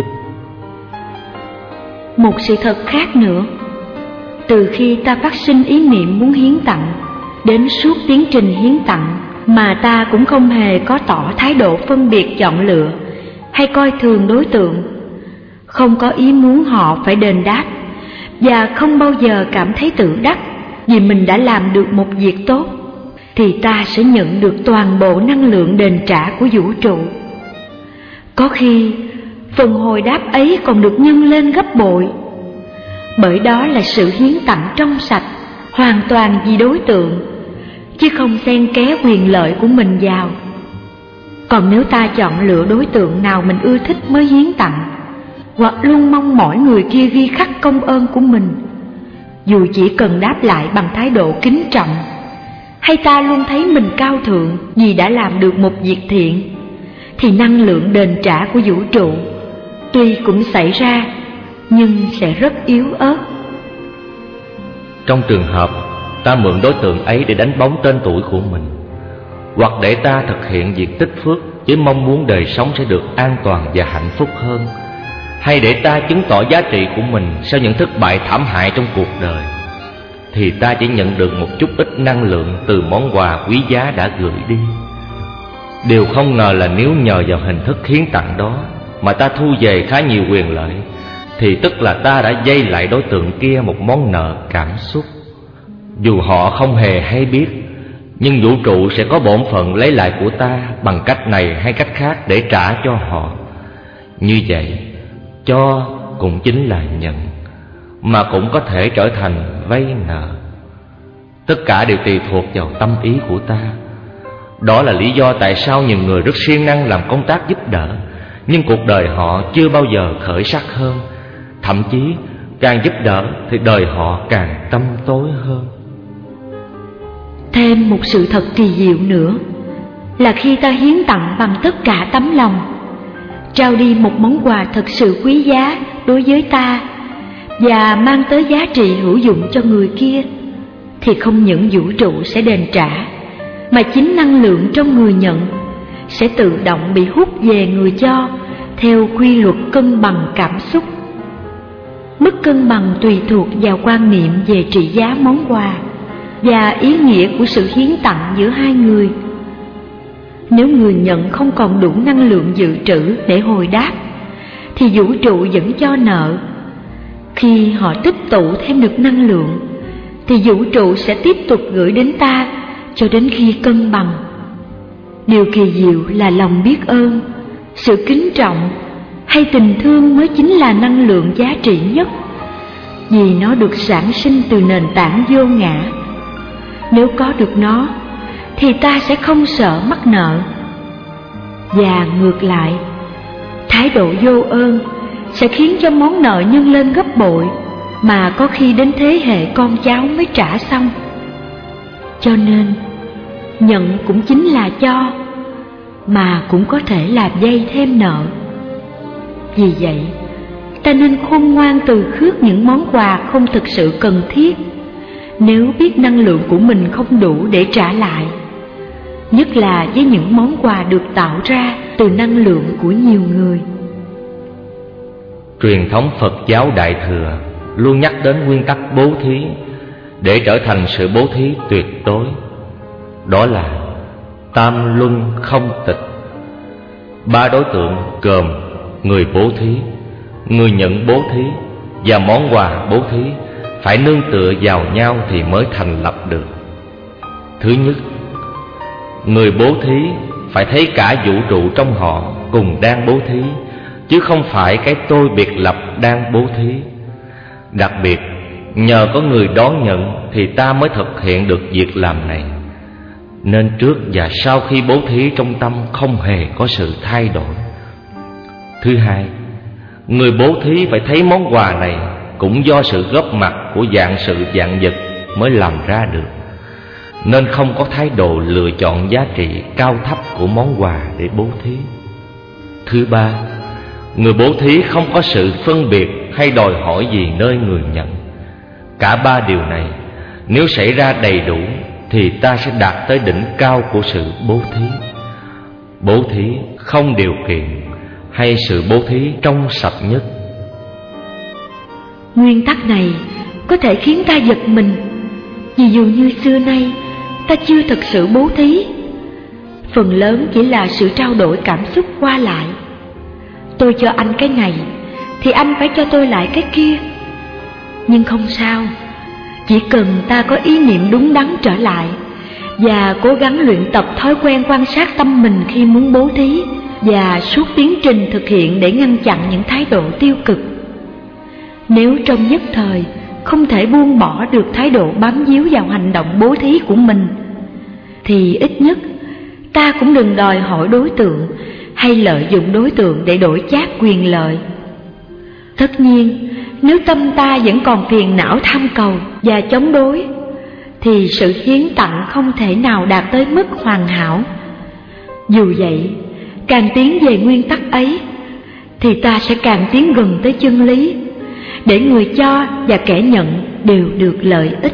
Một sự thật khác nữa, từ khi ta phát sinh ý niệm muốn hiến tặng, đến suốt tiến trình hiến tặng mà ta cũng không hề có tỏ thái độ phân biệt chọn lựa hay coi thường đối tượng, không có ý muốn họ phải đền đáp, và không bao giờ cảm thấy tự đắc vì mình đã làm được một việc tốt, thì ta sẽ nhận được toàn bộ năng lượng đền trả của vũ trụ. Có khi phần hồi đáp ấy còn được nhân lên gấp bội, bởi đó là sự hiến tặng trong sạch, hoàn toàn vì đối tượng, chứ không xen ké quyền lợi của mình vào. Còn nếu ta chọn lựa đối tượng nào mình ưa thích mới hiến tặng, hoặc luôn mong mỏi người kia ghi khắc công ơn của mình, dù chỉ cần đáp lại bằng thái độ kính trọng, hay ta luôn thấy mình cao thượng vì đã làm được một việc thiện, thì năng lượng đền trả của vũ trụ tuy cũng xảy ra, nhưng sẽ rất yếu ớt. Trong trường hợp ta mượn đối tượng ấy để đánh bóng tên tuổi của mình, hoặc để ta thực hiện việc tích phước với mong muốn đời sống sẽ được an toàn và hạnh phúc hơn, hay để ta chứng tỏ giá trị của mình sau những thất bại thảm hại trong cuộc đời, thì ta chỉ nhận được một chút ít năng lượng từ món quà quý giá đã gửi đi. Điều không ngờ là nếu nhờ vào hình thức hiến tặng đó mà ta thu về khá nhiều quyền lợi, thì tức là ta đã dây lại đối tượng kia một món nợ cảm xúc. Dù họ không hề hay biết, nhưng vũ trụ sẽ có bổn phận lấy lại của ta bằng cách này hay cách khác để trả cho họ. Như vậy, cho cũng chính là nhận, mà cũng có thể trở thành vay nợ. Tất cả đều tùy thuộc vào tâm ý của ta. Đó là lý do tại sao nhiều người rất siêng năng làm công tác giúp đỡ, nhưng cuộc đời họ chưa bao giờ khởi sắc hơn. Thậm chí càng giúp đỡ thì đời họ càng tăm tối hơn. Thêm một sự thật kỳ diệu nữa là khi ta hiến tặng bằng tất cả tấm lòng, trao đi một món quà thật sự quý giá đối với ta và mang tới giá trị hữu dụng cho người kia, thì không những vũ trụ sẽ đền trả, mà chính năng lượng trong người nhận sẽ tự động bị hút về người cho theo quy luật cân bằng cảm xúc. Mức cân bằng tùy thuộc vào quan niệm về trị giá món quà và ý nghĩa của sự hiến tặng giữa hai người. Nếu người nhận không còn đủ năng lượng dự trữ để hồi đáp, thì vũ trụ vẫn cho nợ. Khi họ tích tụ thêm được năng lượng, thì vũ trụ sẽ tiếp tục gửi đến ta cho đến khi cân bằng. Điều kỳ diệu là lòng biết ơn, sự kính trọng hay tình thương mới chính là năng lượng giá trị nhất, vì nó được sản sinh từ nền tảng vô ngã. Nếu có được nó, thì ta sẽ không sợ mắc nợ. Và ngược lại, thái độ vô ơn sẽ khiến cho món nợ nhân lên gấp bội, mà có khi đến thế hệ con cháu mới trả xong. Cho nên, nhận cũng chính là cho, mà cũng có thể là dây thêm nợ. Vì vậy, ta nên khôn ngoan từ khước những món quà không thực sự cần thiết, nếu biết năng lượng của mình không đủ để trả lại, nhất là với những món quà được tạo ra từ năng lượng của nhiều người. Truyền thống Phật giáo Đại Thừa luôn nhắc đến nguyên tắc bố thí để trở thành sự bố thí tuyệt đối. Đó là tam luân không tịch. Ba đối tượng gồm người bố thí, người nhận bố thí và món quà bố thí phải nương tựa vào nhau thì mới thành lập được. Thứ nhất, người bố thí phải thấy cả vũ trụ trong họ cùng đang bố thí, chứ không phải cái tôi biệt lập đang bố thí. Đặc biệt, nhờ có người đón nhận thì ta mới thực hiện được việc làm này. Nên trước và sau khi bố thí trong tâm không hề có sự thay đổi. Thứ hai, Người bố thí phải thấy món quà này cũng do sự góp mặt của vạn sự vạn vật mới làm ra được, nên không có thái độ lựa chọn giá trị cao thấp của món quà để bố thí. Thứ ba, người bố thí không có sự phân biệt hay đòi hỏi gì nơi người nhận. Cả ba điều này nếu xảy ra đầy đủ thì ta sẽ đạt tới đỉnh cao của sự bố thí. Bố thí không điều kiện hay sự bố thí trong sạch nhất. Nguyên tắc này có thể khiến ta giật mình, vì dù như xưa nay ta chưa thực sự bố thí, phần lớn chỉ là sự trao đổi cảm xúc qua lại. Tôi cho anh cái này thì anh phải cho tôi lại cái kia. Nhưng không sao, chỉ cần ta có ý niệm đúng đắn trở lại và cố gắng luyện tập thói quen quan sát tâm mình khi muốn bố thí, và suốt tiến trình thực hiện để ngăn chặn những thái độ tiêu cực. Nếu trong nhất thời không thể buông bỏ được thái độ bám víu vào hành động bố thí của mình, thì ít nhất ta cũng đừng đòi hỏi đối tượng hay lợi dụng đối tượng để đổi chác quyền lợi. Tất nhiên, nếu tâm ta vẫn còn phiền não tham cầu và chống đối, thì sự hiến tặng không thể nào đạt tới mức hoàn hảo. Dù vậy, càng tiến về nguyên tắc ấy, thì ta sẽ càng tiến gần tới chân lý, để người cho và kẻ nhận đều được lợi ích.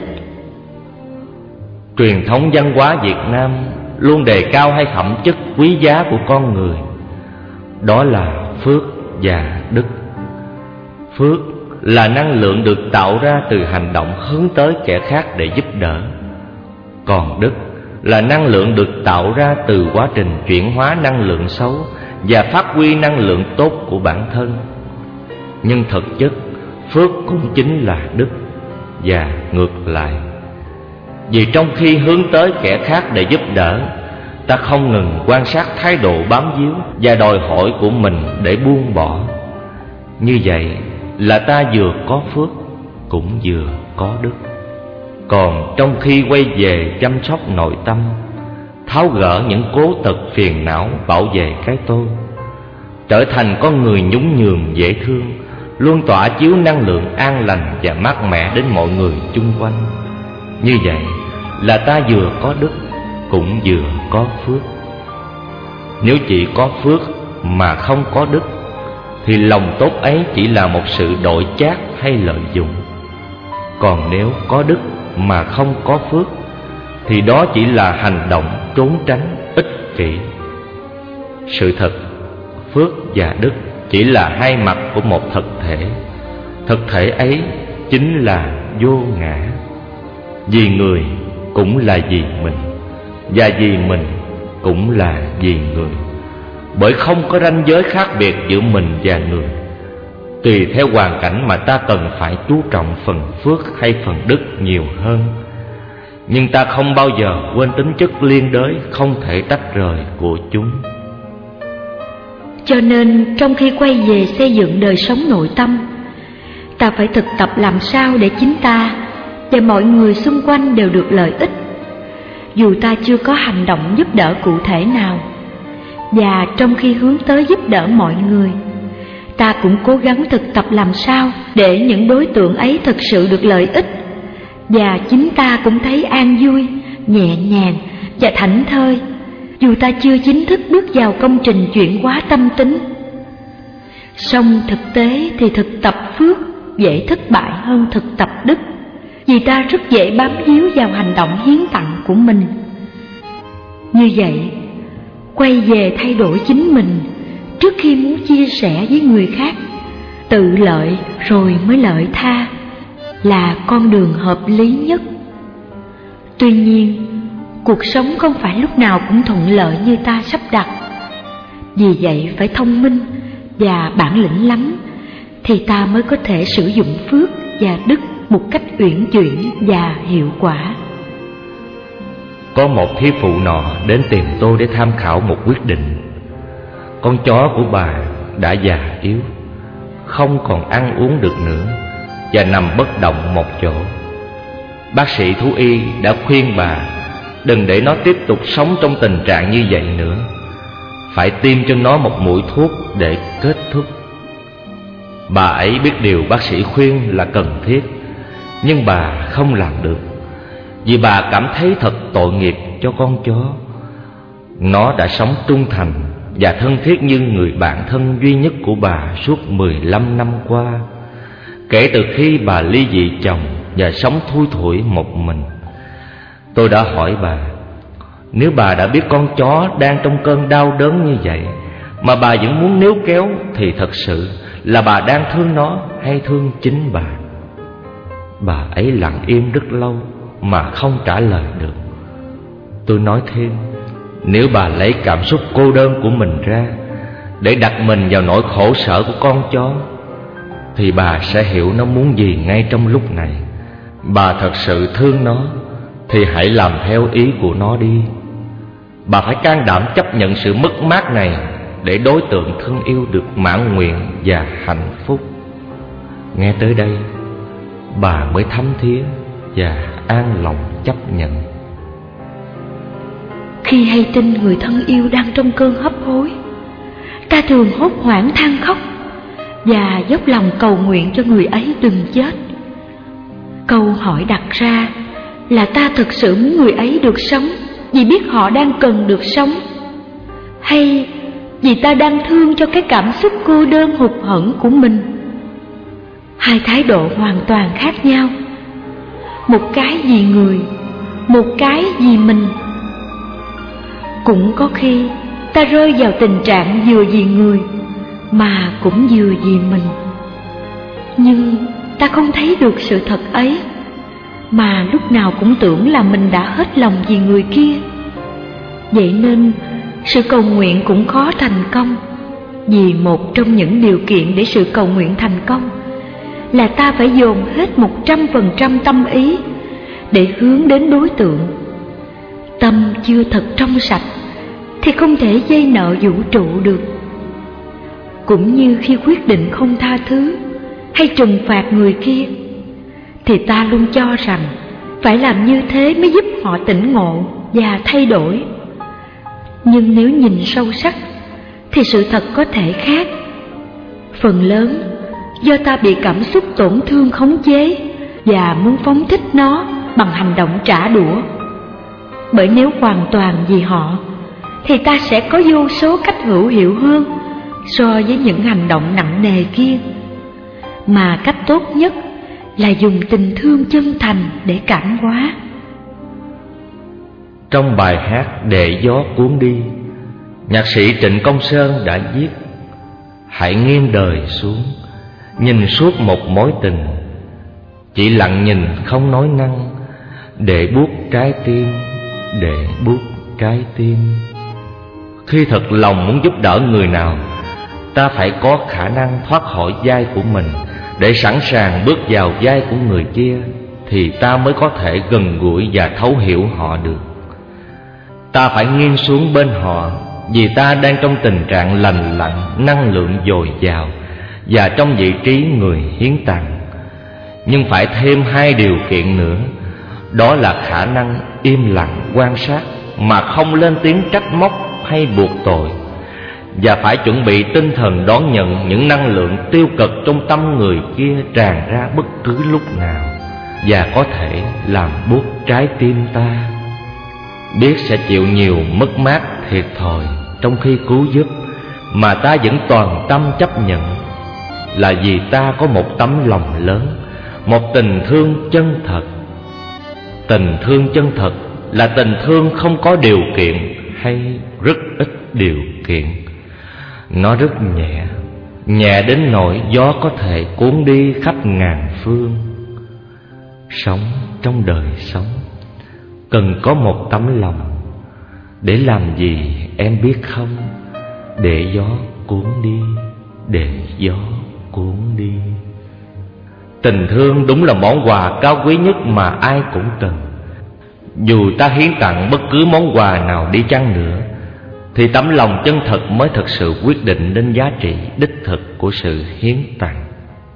Truyền thống văn hóa Việt Nam luôn đề cao hai phẩm chất quý giá của con người, đó là phước và đức. Phước là năng lượng được tạo ra từ hành động hướng tới kẻ khác để giúp đỡ, còn đức là năng lượng được tạo ra từ quá trình chuyển hóa năng lượng xấu và phát huy năng lượng tốt của bản thân. Nhưng thực chất, phước cũng chính là đức, và ngược lại. Vì trong khi hướng tới kẻ khác để giúp đỡ, ta không ngừng quan sát thái độ bám víu và đòi hỏi của mình để buông bỏ. Như vậy là ta vừa có phước cũng vừa có đức. Còn trong khi quay về chăm sóc nội tâm, tháo gỡ những cố tật phiền não, bảo vệ cái tôi, trở thành con người nhún nhường dễ thương, luôn tỏa chiếu năng lượng an lành và mát mẻ đến mọi người chung quanh. Như vậy là ta vừa có đức cũng vừa có phước. Nếu chỉ có phước mà không có đức, thì lòng tốt ấy chỉ là một sự đổi chác hay lợi dụng. Còn nếu có đức mà không có phước, thì đó chỉ là hành động trốn tránh, ích kỷ. Sự thật, phước và đức chỉ là hai mặt của một thực thể. Thực thể ấy chính là vô ngã. Vì người cũng là vì mình, và vì mình cũng là vì người. Bởi không có ranh giới khác biệt giữa mình và người. Tùy theo hoàn cảnh mà ta cần phải chú trọng phần phước hay phần đức nhiều hơn. Nhưng ta không bao giờ quên tính chất liên đới không thể tách rời của chúng. Cho nên trong khi quay về xây dựng đời sống nội tâm, ta phải thực tập làm sao để chính ta và mọi người xung quanh đều được lợi ích, dù ta chưa có hành động giúp đỡ cụ thể nào. Và trong khi hướng tới giúp đỡ mọi người, ta cũng cố gắng thực tập làm sao để những đối tượng ấy thực sự được lợi ích, và chính ta cũng thấy an vui, nhẹ nhàng và thảnh thơi, dù ta chưa chính thức bước vào công trình chuyển hóa tâm tính. Song thực tế thì thực tập phước dễ thất bại hơn thực tập đức, vì ta rất dễ bám víu vào hành động hiến tặng của mình. Như vậy, quay về thay đổi chính mình trước khi muốn chia sẻ với người khác, tự lợi rồi mới lợi tha, là con đường hợp lý nhất. Tuy nhiên, cuộc sống không phải lúc nào cũng thuận lợi như ta sắp đặt. Vì vậy phải thông minh và bản lĩnh lắm, thì ta mới có thể sử dụng phước và đức một cách uyển chuyển và hiệu quả. Có một thí phụ nọ đến tìm tôi để tham khảo một quyết định. Con chó của bà đã già yếu, không còn ăn uống được nữa và nằm bất động một chỗ. Bác sĩ thú y đã khuyên bà đừng để nó tiếp tục sống trong tình trạng như vậy nữa, phải tiêm cho nó một mũi thuốc để kết thúc. Bà ấy biết điều bác sĩ khuyên là cần thiết, nhưng bà không làm được, vì bà cảm thấy thật tội nghiệp cho con chó. Nó đã sống trung thành và thân thiết như người bạn thân duy nhất của bà suốt mười lăm năm qua, kể từ khi bà ly dị chồng và sống thui thủi một mình. Tôi đã hỏi bà, nếu bà đã biết con chó đang trong cơn đau đớn như vậy mà bà vẫn muốn níu kéo, thì thật sự là bà đang thương nó hay thương chính bà? Bà ấy lặng im rất lâu mà không trả lời được. Tôi nói thêm, nếu bà lấy cảm xúc cô đơn của mình ra để đặt mình vào nỗi khổ sở của con chó, thì bà sẽ hiểu nó muốn gì ngay trong lúc này. Bà thật sự thương nó thì hãy làm theo ý của nó đi. Bà phải can đảm chấp nhận sự mất mát này để đối tượng thương yêu được mãn nguyện và hạnh phúc. Nghe tới đây, bà mới thấm thía và an lòng chấp nhận. Khi hay tin người thân yêu đang trong cơn hấp hối, ta thường hốt hoảng than khóc và dốc lòng cầu nguyện cho người ấy đừng chết. Câu hỏi đặt ra là ta thực sự muốn người ấy được sống vì biết họ đang cần được sống, hay vì ta đang thương cho cái cảm xúc cô đơn hụt hẫng của mình? Hai thái độ hoàn toàn khác nhau. Một cái vì người, một cái vì mình. Cũng có khi ta rơi vào tình trạng vừa vì người mà cũng vừa vì mình. Nhưng ta không thấy được sự thật ấy, mà lúc nào cũng tưởng là mình đã hết lòng vì người kia. Vậy nên sự cầu nguyện cũng khó thành công, vì một trong những điều kiện để sự cầu nguyện thành công là ta phải dồn hết một trăm phần trăm tâm ý để hướng đến đối tượng. Tâm chưa thật trong sạch thì không thể dây nợ vũ trụ được. Cũng như khi quyết định không tha thứ hay trừng phạt người kia, thì ta luôn cho rằng phải làm như thế mới giúp họ tỉnh ngộ và thay đổi. Nhưng nếu nhìn sâu sắc thì sự thật có thể khác. Phần lớn do ta bị cảm xúc tổn thương khống chế và muốn phóng thích nó bằng hành động trả đũa. Bởi nếu hoàn toàn vì họ thì ta sẽ có vô số cách hữu hiệu hơn so với những hành động nặng nề kia. Mà cách tốt nhất là dùng tình thương chân thành để cảm hóa. Trong bài hát Để Gió Cuốn Đi, nhạc sĩ Trịnh Công Sơn đã viết: hãy nghiêng đời xuống, nhìn suốt một mối tình, chỉ lặng nhìn không nói năng, để buốt trái tim, để buốt trái tim. Khi thật lòng muốn giúp đỡ người nào, ta phải có khả năng thoát khỏi vai của mình để sẵn sàng bước vào vai của người kia, thì ta mới có thể gần gũi và thấu hiểu họ được. Ta phải nghiêng xuống bên họ vì ta đang trong tình trạng lành lặn, năng lượng dồi dào và trong vị trí người hiến tặng. Nhưng phải thêm hai điều kiện nữa, đó là khả năng im lặng quan sát mà không lên tiếng trách móc hay buộc tội, và phải chuẩn bị tinh thần đón nhận những năng lượng tiêu cực trong tâm người kia tràn ra bất cứ lúc nào, và có thể làm buốt trái tim ta. Biết sẽ chịu nhiều mất mát thiệt thòi trong khi cứu giúp, mà ta vẫn toàn tâm chấp nhận, là vì ta có một tấm lòng lớn, một tình thương chân thật. Tình thương chân thật là tình thương không có điều kiện hay rất ít điều kiện. Nó rất nhẹ, nhẹ đến nỗi gió có thể cuốn đi khắp ngàn phương. Sống trong đời sống cần có một tấm lòng. Để làm gì em biết không? Để gió cuốn đi, để gió cuốn đi. Tình thương đúng là món quà cao quý nhất mà ai cũng cần. Dù ta hiến tặng bất cứ món quà nào đi chăng nữa, thì tấm lòng chân thật mới thực sự quyết định đến giá trị đích thực của sự hiến tặng.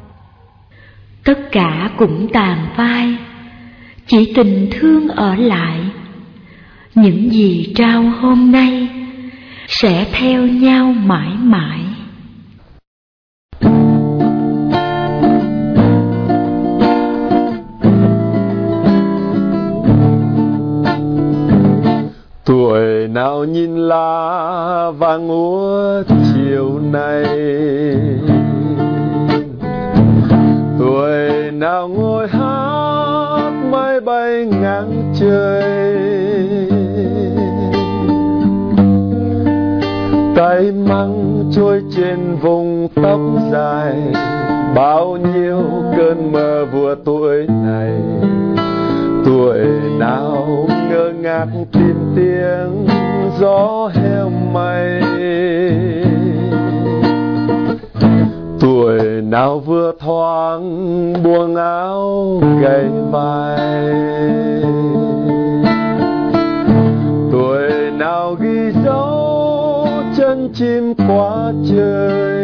Tất cả cũng tàn phai, chỉ tình thương ở lại. Những gì trao hôm nay sẽ theo nhau mãi mãi. nào nhìn lá vàng úa chiều nay, tuổi nào ngồi hát máy bay ngang trời, tay măng trôi trên vùng tóc dài, bao nhiêu cơn mơ vừa tuổi này. Tuổi nào ngơ ngác tìm tiếng gió heo may, tuổi nào vừa thoáng buông áo gầy vai, tuổi nào ghi dấu chân chim qua trời.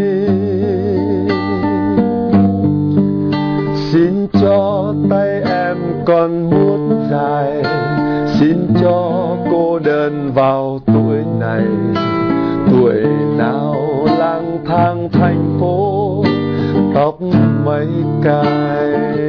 Xin cho tay em còn mút dài, xin cho cô đơn vào tuổi này. Tuổi nào lang thang thành phố tóc mấy cài,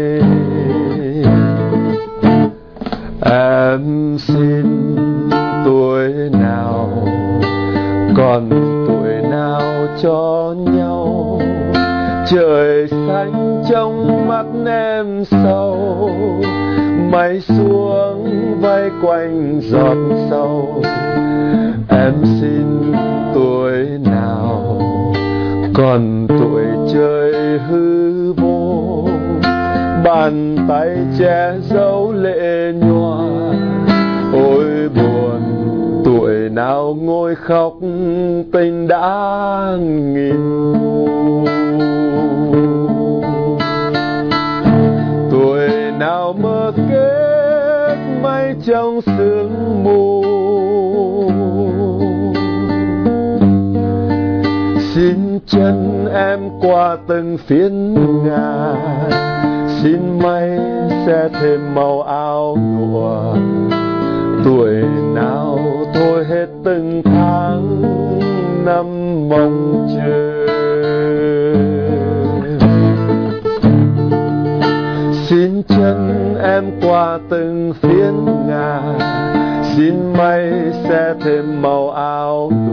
em xin tuổi nào còn tuổi nào cho nhau. Trời xanh trong mắt em sâu, mây xuống vây quanh giọt sâu. Em xin tuổi nào còn tuổi chơi hư vô, bàn tay che giấu lệ nhòa. Ôi buồn tuổi nào ngồi khóc tình đã nghìn thu. Tuổi nào mơ kết mây trong sương mù, xin chân em qua từng phiến ngà. Xin mây sẽ thêm màu áo lụa. Tuổi nào thôi hết từng tháng năm mong chờ. Xin chân em qua từng phiến ngà. Xin mây sẽ thêm màu áo